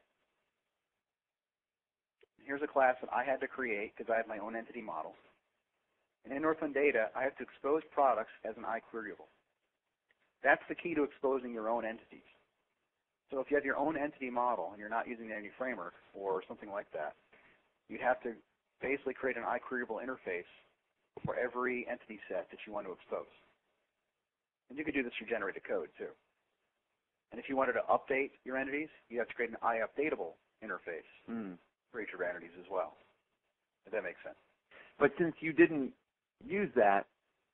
Here's a class that I had to create because I have my own entity model. And in Northwind data, I have to expose products as an iQueryable. That's the key to exposing your own entities. So if you have your own entity model and you're not using the Entity Framework or something like that, you have to basically create an iQueryable interface for every entity set that you want to expose. And you could do this through generated code too. And if you wanted to update your entities, you have to create an iUpdatable interface for each of your entities as well. If that makes sense. But since you didn't use that,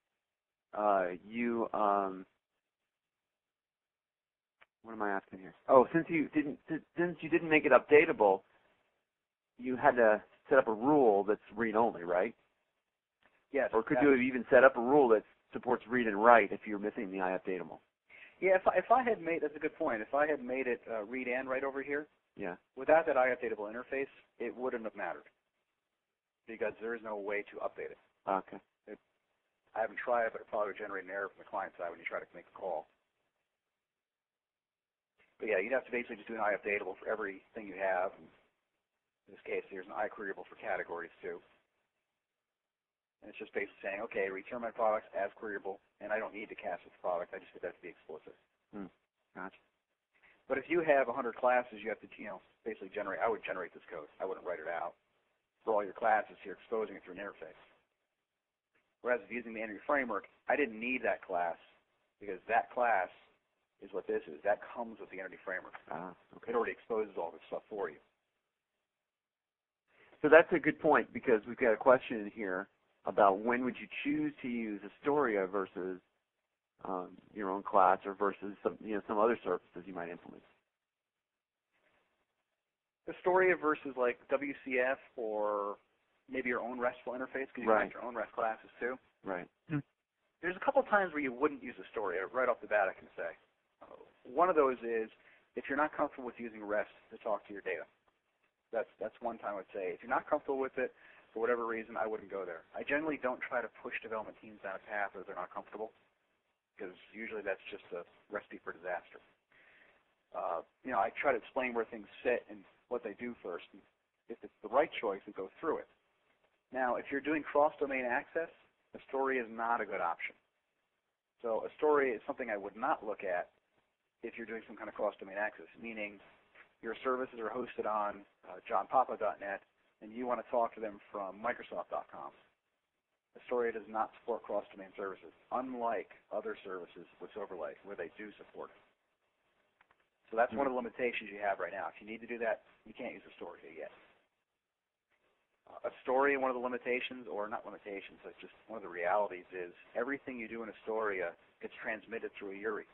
what am I asking here? Oh, since you didn't make it updatable, you had to set up a rule that's read-only, right? Yes. Or could you have even set up a rule that supports read and write if you're missing the iUpdatable? Yeah, if I had made, that's a good point. If I had made it read and write over here, yeah, without that iUpdatable interface, it wouldn't have mattered because there is no way to update it. Okay. I haven't tried it, but it probably would generate an error from the client side when you try to make a call. But yeah, you'd have to basically just do an iUpdatable for everything you have. In this case, there's an iQueryable for categories too. And it's just basically saying, okay, return my products as queryable, and I don't need to cast this product. I just get that to be explicit. Gotcha. But if you have 100 classes, you have to, basically generate. I would generate this code. I wouldn't write it out. For all your classes, you're exposing it through an interface. Whereas if using the Entity Framework, I didn't need that class because that class is what this is. That comes with the Entity Framework. Okay. It already exposes all this stuff for you. So that's a good point because we've got a question in here about when would you choose to use Astoria versus your own class or versus some other services you might implement. Astoria versus like WCF or maybe your own RESTful interface because you can make your own REST classes too. Right. There's a couple times where you wouldn't use Astoria right off the bat, I can say. One of those is if you're not comfortable with using REST to talk to your data. That's one time I would say. If you're not comfortable with it, for whatever reason, I wouldn't go there. I generally don't try to push development teams down a path where they're not comfortable because usually that's just a recipe for disaster. I try to explain where things sit and what they do first. And if it's the right choice, we go through it. Now, if you're doing cross-domain access, Astoria is not a good option. So Astoria is something I would not look at if you're doing some kind of cross-domain access, meaning your services are hosted on johnpapa.net and you want to talk to them from Microsoft.com. Astoria does not support cross-domain services, unlike other services with Silverlight where they do support it. So that's one of the limitations you have right now. If you need to do that, you can't use Astoria yet. Astoria, one of the limitations, or not limitations, but just one of the realities is everything you do in Astoria gets transmitted through a URI.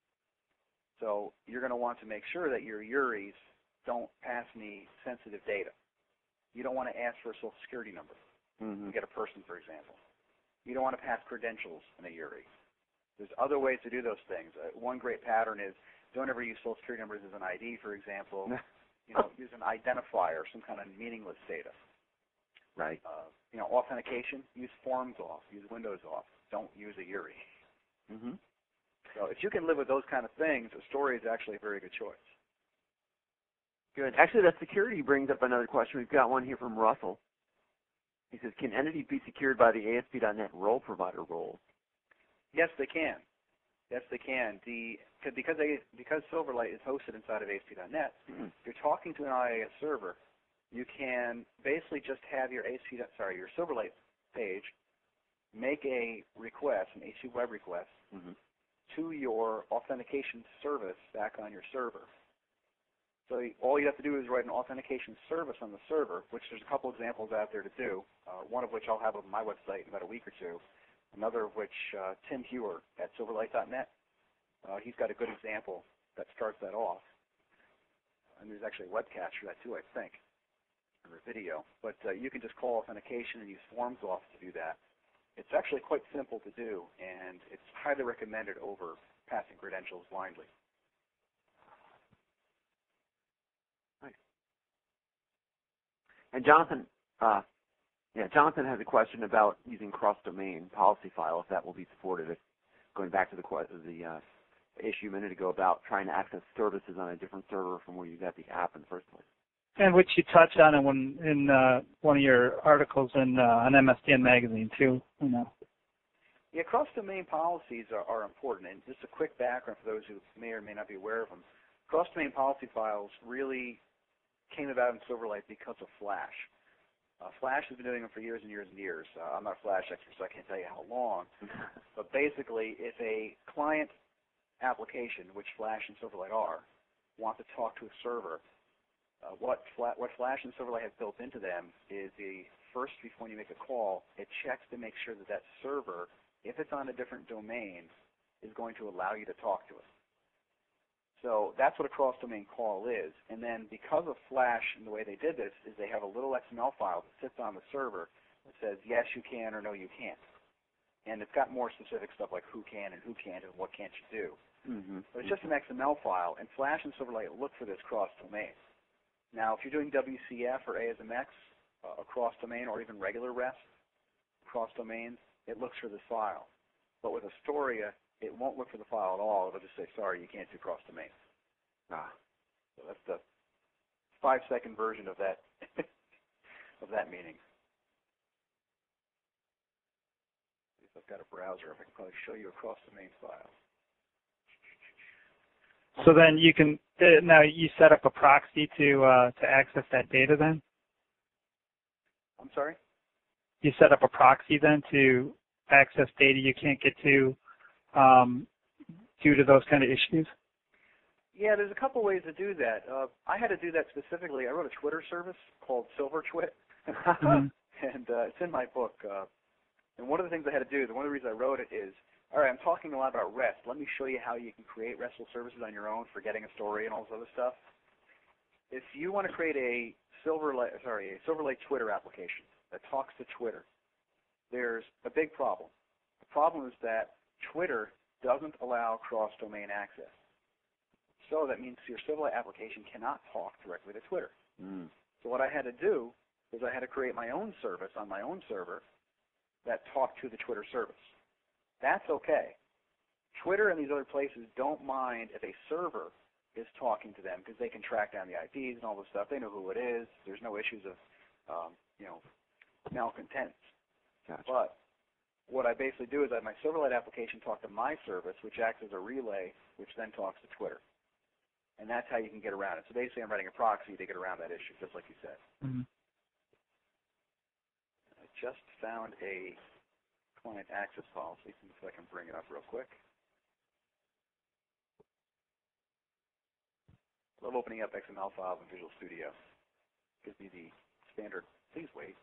So you're going to want to make sure that your URIs don't pass any sensitive data. You don't want to ask for a social security number to get a person, for example. You don't want to pass credentials in a URI. There's other ways to do those things. One great pattern is don't ever use social security numbers as an ID, for example. Use an identifier, some kind of meaningless data. Right. Authentication, use forms off, use Windows off. Don't use a URI. So if you can live with those kind of things, Astoria is actually a very good choice. Good. Actually, that security brings up another question. We've got one here from Russell. He says, can entities be secured by the ASP.NET role provider roles? Yes, they can. Yes, they can. Because Silverlight is hosted inside of ASP.NET, you're talking to an IIS server. You can basically just have your your Silverlight page make a request, an HTTP web request, to your authentication service back on your server. So all you have to do is write an authentication service on the server, which there's a couple examples out there to do, one of which I'll have on my website in about a week or two, another of which Tim Hewer at Silverlight.net, he's got a good example that starts that off. And there's actually a webcast for that too, I think, or a video. But you can just call authentication and use forms off to do that. It's actually quite simple to do, and it's highly recommended over passing credentials blindly. Nice. And Jonathan, Jonathan has a question about using cross-domain policy file, if that will be supported. If, going back to the issue a minute ago about trying to access services on a different server from where you got the app in the first place. And which you touched on in one of your articles on MSDN Magazine, too. Yeah, cross-domain policies are important. And just a quick background for those who may or may not be aware of them. Cross-domain policy files really came about in Silverlight because of Flash. Flash has been doing them for years and years and years. I'm not a Flash expert, so I can't tell you how long. But basically, if a client application, which Flash and Silverlight are, want to talk to a server, what Flash and Silverlight have built into them is first, before you make a call, it checks to make sure that that server, if it's on a different domain, is going to allow you to talk to it. So that's what a cross-domain call is. And then because of Flash and the way they did this is they have a little XML file that sits on the server that says, yes, you can, or no, you can't. And it's got more specific stuff like who can and who can't and what can't you do. But it's just an XML file, and Flash and Silverlight look for this cross-domain. Now, if you're doing WCF or ASMX, a cross-domain, or even regular REST cross-domains, it looks for this file. But with Astoria, it won't look for the file at all. It'll just say, sorry, you can't do cross-domain. So that's the 5-second version of that of that meaning. If I've got a browser, I can probably show you a cross-domain file. So then you can Now you set up a proxy to access that data then? I'm sorry? You set up a proxy then to access data you can't get to due to those kind of issues? Yeah, there's a couple ways to do that. I had to do that specifically. I wrote a Twitter service called SilverTwit, Mm-hmm. and it's in my book. And one of the things I had to do, one of the reasons I wrote it is, all right, I'm talking a lot about REST. Let me show you how you can create RESTful services on your own, forgetting a story and all this other stuff. If you want to create a Silverlight Twitter application that talks to Twitter, there's a big problem. The problem is that Twitter doesn't allow cross-domain access. So that means your Silverlight application cannot talk directly to Twitter. Mm. So what I had to do is I had to create my own service on my own server that talked to the Twitter service. That's okay. Twitter and these other places don't mind if a server is talking to them because they can track down the IPs and all this stuff. They know who it is. There's no issues of, malcontents. Gotcha. But what I basically do is I have my Silverlight application talk to my service, which acts as a relay, which then talks to Twitter. And that's how you can get around it. So basically I'm writing a proxy to get around that issue, just like you said. Mm-hmm. I just found a client access policy. Let me see if I can bring it up real quick. I love opening up XML files in Visual Studio. Gives me the standard, please wait.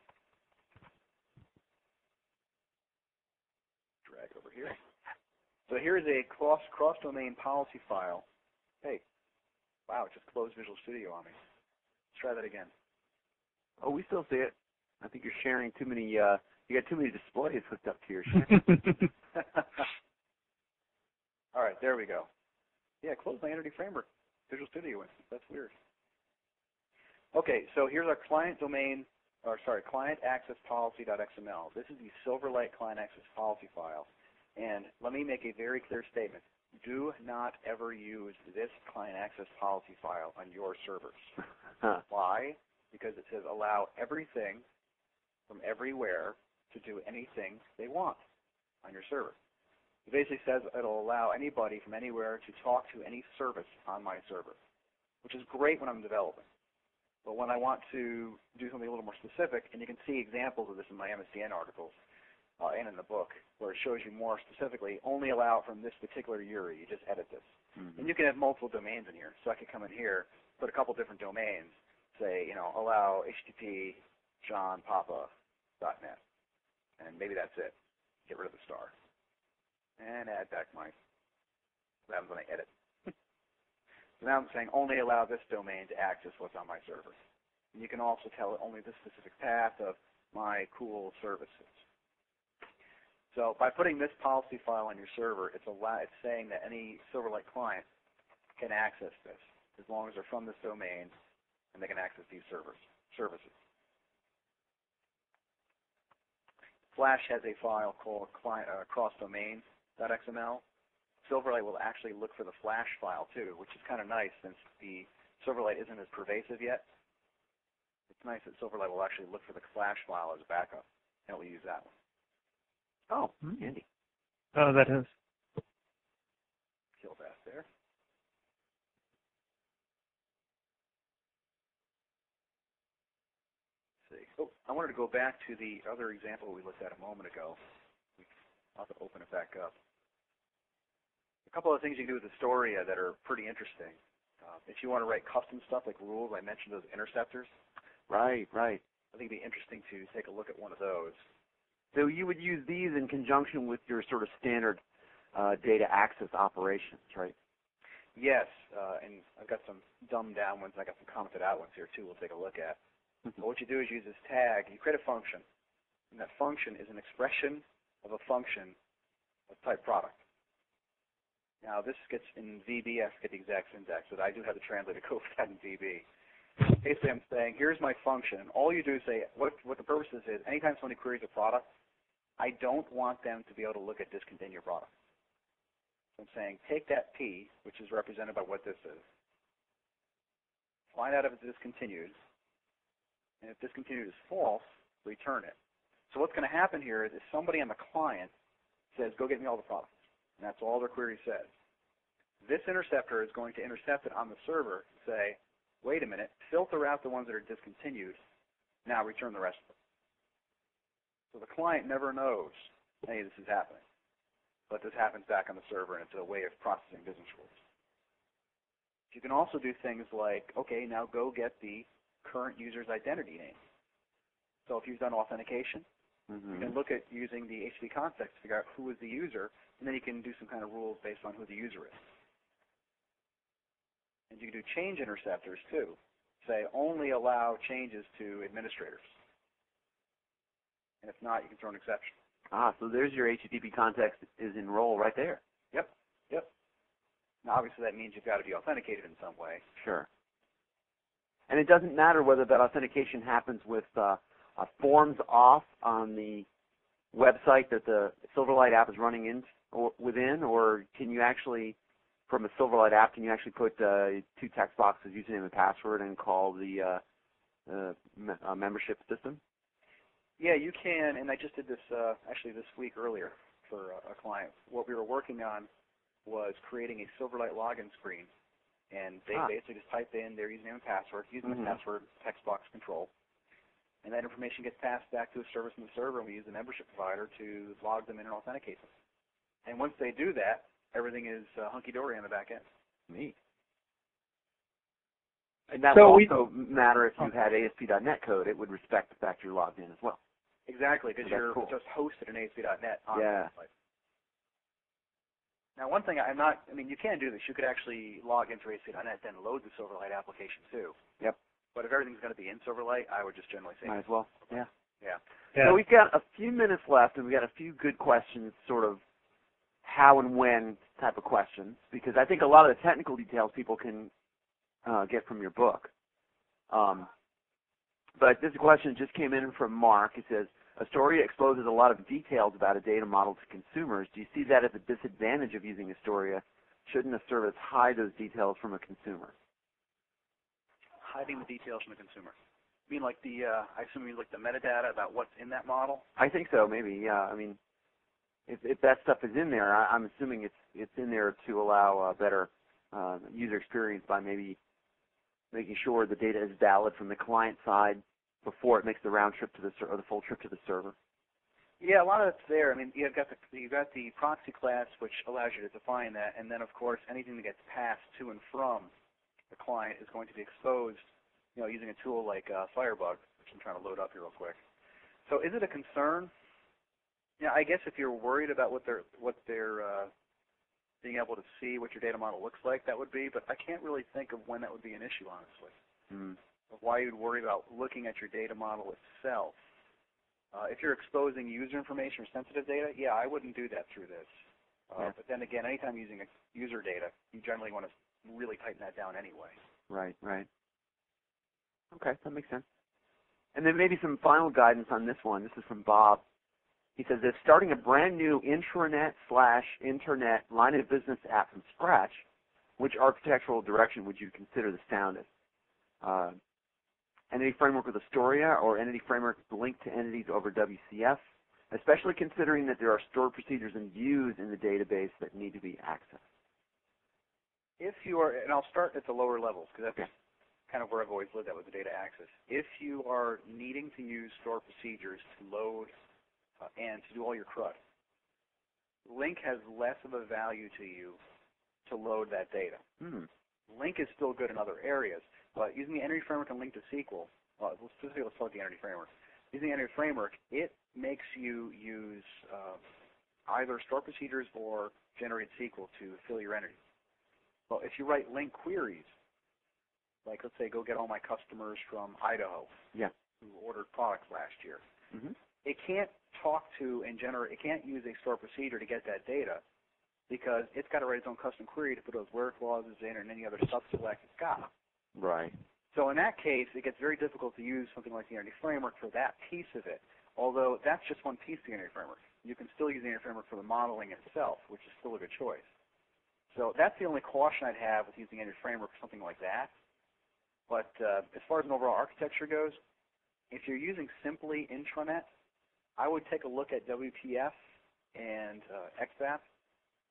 Drag over here. So here's a cross-domain policy file. Hey, wow, it just closed Visual Studio on me. Let's try that again. Oh, we still see it. I think you're sharing too many. You got too many displays hooked up to your share. All right, there we go. Yeah, close my Entity Framework Visual Studio instance. That's weird. Okay, so here's our client access policy.xml. This is the Silverlight client access policy file. And let me make a very clear statement. Do not ever use this client access policy file on your servers. Why? Because it says allow everything from everywhere to do anything they want on your server. It basically says it'll allow anybody from anywhere to talk to any service on my server, which is great when I'm developing. But when I want to do something a little more specific, and you can see examples of this in my MSDN articles and in the book, where it shows you more specifically, only allow from this particular URI. You just edit this. Mm-hmm. And you can have multiple domains in here. So I could come in here, put a couple different domains, say, allow HTTP johnpapa.net. And maybe that's it. Get rid of the star. And add back my, that was when I edit. So now I'm saying only allow this domain to access what's on my server. And you can also tell it only this specific path of my cool services. So by putting this policy file on your server, it's saying that any Silverlight client can access this as long as they're from this domain and they can access these services. Flash has a file called crossdomain.xml. Silverlight will actually look for the Flash file too, which is kind of nice since the Silverlight isn't as pervasive yet. It's nice that Silverlight will actually look for the Flash file as a backup, and it will use that one. Oh, handy. Oh, that is. Kill that there. Let's see. Oh, I wanted to go back to the other example we looked at a moment ago. I'll have to open it back up. A couple of things you can do with Astoria that are pretty interesting. If you want to write custom stuff like rules, I mentioned those interceptors. Right. I think it'd be interesting to take a look at one of those. So you would use these in conjunction with your sort of standard data access operations, right? Yes, and I've got some dumbed down ones. I got some commented out ones here too. We'll take a look at. But what you do is use this tag. You create a function, and that function is an expression of a function of type product. Now this gets in VB. I forget the exact syntax, but I do have the translator code for that in VB. Basically, I'm saying here's my function. All you do is say what the purpose is. Anytime somebody queries a product, I don't want them to be able to look at discontinue product. So I'm saying take that P, which is represented by what this is, find out if it's discontinued, and if discontinued is false, return it. So what's going to happen here is if somebody on the client says, go get me all the products, and that's all their query says, This interceptor is going to intercept it on the server and say, wait a minute, filter out the ones that are discontinued, now return the rest of them. So the client never knows, hey, this is happening. But this happens back on the server, and it's a way of processing business rules. You can also do things like, okay, now go get the current user's identity name. So if you've done authentication, you can look at using the HTTP context to figure out who is the user, and then you can do some kind of rules based on who the user is. And you can do change interceptors, too. Say, only allow changes to administrators. And if not, you can throw an exception. Ah, so there's your HTTP context is in role right there. Yep. Now, obviously, that means you've got to be authenticated in some way. Sure. And it doesn't matter whether that authentication happens with forms off on the website that the Silverlight app is running in within, or can you actually, from a Silverlight app, can you actually put 2 text boxes, username and password, and call the membership system? Yeah, you can, and I just did this actually this week earlier for a client. What we were working on was creating a Silverlight login screen, and they basically just type in their username and password, using the password text box control, and that information gets passed back to a service in the server, and we use the membership provider to log them in and authenticate them. And once they do that, everything is hunky-dory on the back end. Neat. And that would also matter if you had ASP.NET code. It would respect the fact you're logged in as well. Exactly, because you're just hosted in ASP.NET on the website. Now, one thing you can do this. You could actually log into ASP.NET, then load the Silverlight application too. Yep. But if everything's going to be in Silverlight, I would just generally say might as well. Yeah. Yeah. So we've got a few minutes left, and we've got a few good questions, sort of how and when type of questions, because I think a lot of the technical details people can get from your book. But this question just came in from Mark. He says, Astoria exposes a lot of details about a data model to consumers. Do you see that as a disadvantage of using Astoria? Shouldn't a service hide those details from a consumer? Hiding the details from the consumer. You mean like I assume you mean like the metadata about what's in that model? I think so, maybe, yeah. I mean, if that stuff is in there, I'm assuming it's in there to allow a better user experience by maybe making sure the data is valid from the client side before it makes the round trip to or the full trip to the server. Yeah, a lot of it's there. I mean, you've got the proxy class, which allows you to define that, and then of course anything that gets passed to and from the client is going to be exposed, using a tool like Firebug, which I'm trying to load up here real quick. So, is it a concern? Yeah, I guess if you're worried about what they're being able to see what your data model looks like, that would be. But I can't really think of when that would be an issue, honestly. Of why you'd worry about looking at your data model itself. If you're exposing user information or sensitive data, yeah, I wouldn't do that through this. But then again, anytime using user data, you generally want to really tighten that down anyway. Right. Okay, that makes sense. And then maybe some final guidance on this one. This is from Bob. He says, if starting a brand new intranet/internet line of business app from scratch, which architectural direction would you consider the soundest? Entity framework with Astoria or entity framework linked to entities over WCF, especially considering that there are stored procedures and views in the database that need to be accessed? If you are, and I'll start at the lower levels because that's kind of where I've always lived at with the data access. If you are needing to use stored procedures to load and to do all your CRUD, Link has less of a value to you to load that data. Link is still good in other areas, but using the entity framework and Link to SQL, specifically let's talk the entity framework. Using the entity framework, it makes you use either stored procedures or generate SQL to fill your entity. Well, if you write Link queries, like let's say go get all my customers from Idaho who ordered products last year, it can't talk to and generate, it can't use a stored procedure to get that data because it's got to write its own custom query to put those where clauses in and any other sub-select it's got. Right. So in that case, it gets very difficult to use something like the entity framework for that piece of it, although that's just one piece of the entity framework. You can still use the entity framework for the modeling itself, which is still a good choice. So that's the only caution I'd have with using entity framework for something like that. But as far as an overall architecture goes, if you're using simply intranet, I would take a look at WPF and XVAP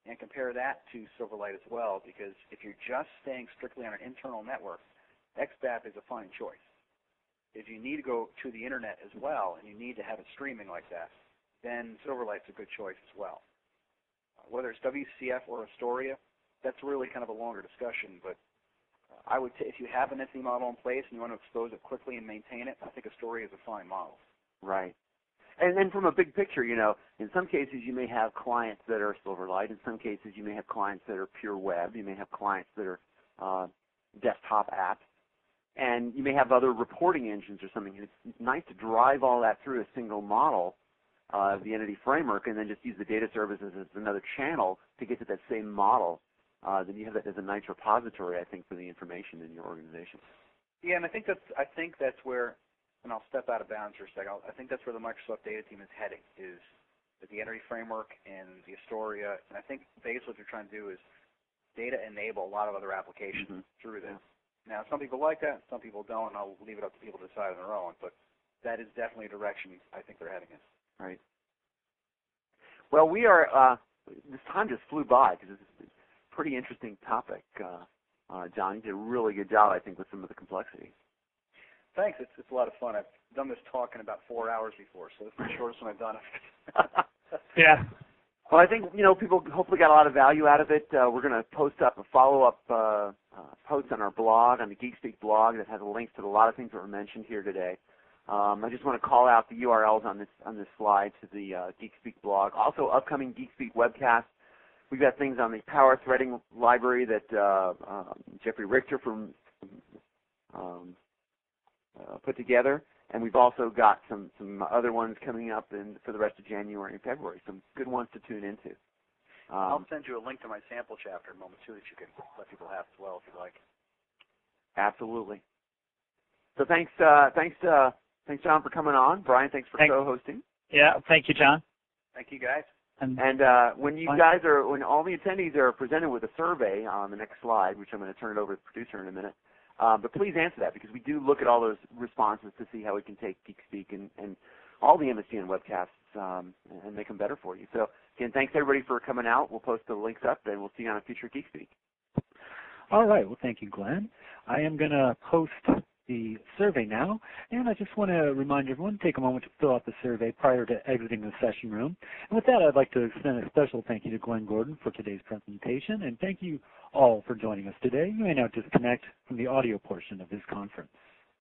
and compare that to Silverlight as well, because if you're just staying strictly on an internal network, XBAP is a fine choice. If you need to go to the internet as well and you need to have it streaming like that, then Silverlight's a good choice as well. Whether it's WCF or Astoria, that's really kind of a longer discussion, but I would if you have an entity model in place and you want to expose it quickly and maintain it, I think Astoria is a fine model. Right. And then from a big picture, in some cases you may have clients that are Silverlight. In some cases you may have clients that are pure web. You may have clients that are desktop apps. And you may have other reporting engines or something. It's nice to drive all that through a single model of the entity framework and then just use the data services as another channel to get to that same model. Then you have that as a nice repository, I think, for the information in your organization. Yeah, and I think that's where, and I'll step out of bounds for a second, I think that's where the Microsoft data team is heading, is the entity framework and the Astoria. And I think basically what they're trying to do is data enable a lot of other applications through this. Now, some people like that, some people don't, and I'll leave it up to people to decide on their own, but that is definitely a direction I think they're heading in. Right. Well, we are, this time just flew by because it's a pretty interesting topic. John, you did a really good job, I think, with some of the complexity. Thanks. It's a lot of fun. I've done this talk in about 4 hours before, so this is the shortest one I've done. Yeah. Well, I think, people hopefully got a lot of value out of it. We're going to post up a follow-up post on our blog, on the GeekSpeak blog, that has a link to a lot of things that were mentioned here today. I just want to call out the URLs on this slide to the GeekSpeak blog. Also, upcoming GeekSpeak webcasts. We've got things on the Power Threading library that Jeffrey Richter from put together. And we've also got some other ones coming up for the rest of January and February, some good ones to tune into. I'll send you a link to my sample chapter in a moment, too, that you can let people have as well if you like. Absolutely. So thanks, John, for coming on. Brian, thanks for co-hosting. Yeah, thank you, John. Thank you, guys. And when when all the attendees are presented with a survey on the next slide, which I'm going to turn it over to the producer in a minute, but please answer that, because we do look at all those responses to see how we can take GeekSpeak and all the MSDN webcasts and make them better for you. So, again, thanks, everybody, for coming out. We'll post the links up, and we'll see you on a future GeekSpeak. All right. Well, thank you, Glenn. I am going to post the survey now, and I just want to remind everyone to take a moment to fill out the survey prior to exiting the session room. And with that, I'd like to extend a special thank you to Glenn Gordon for today's presentation, and thank you all for joining us today. You may now disconnect from the audio portion of this conference.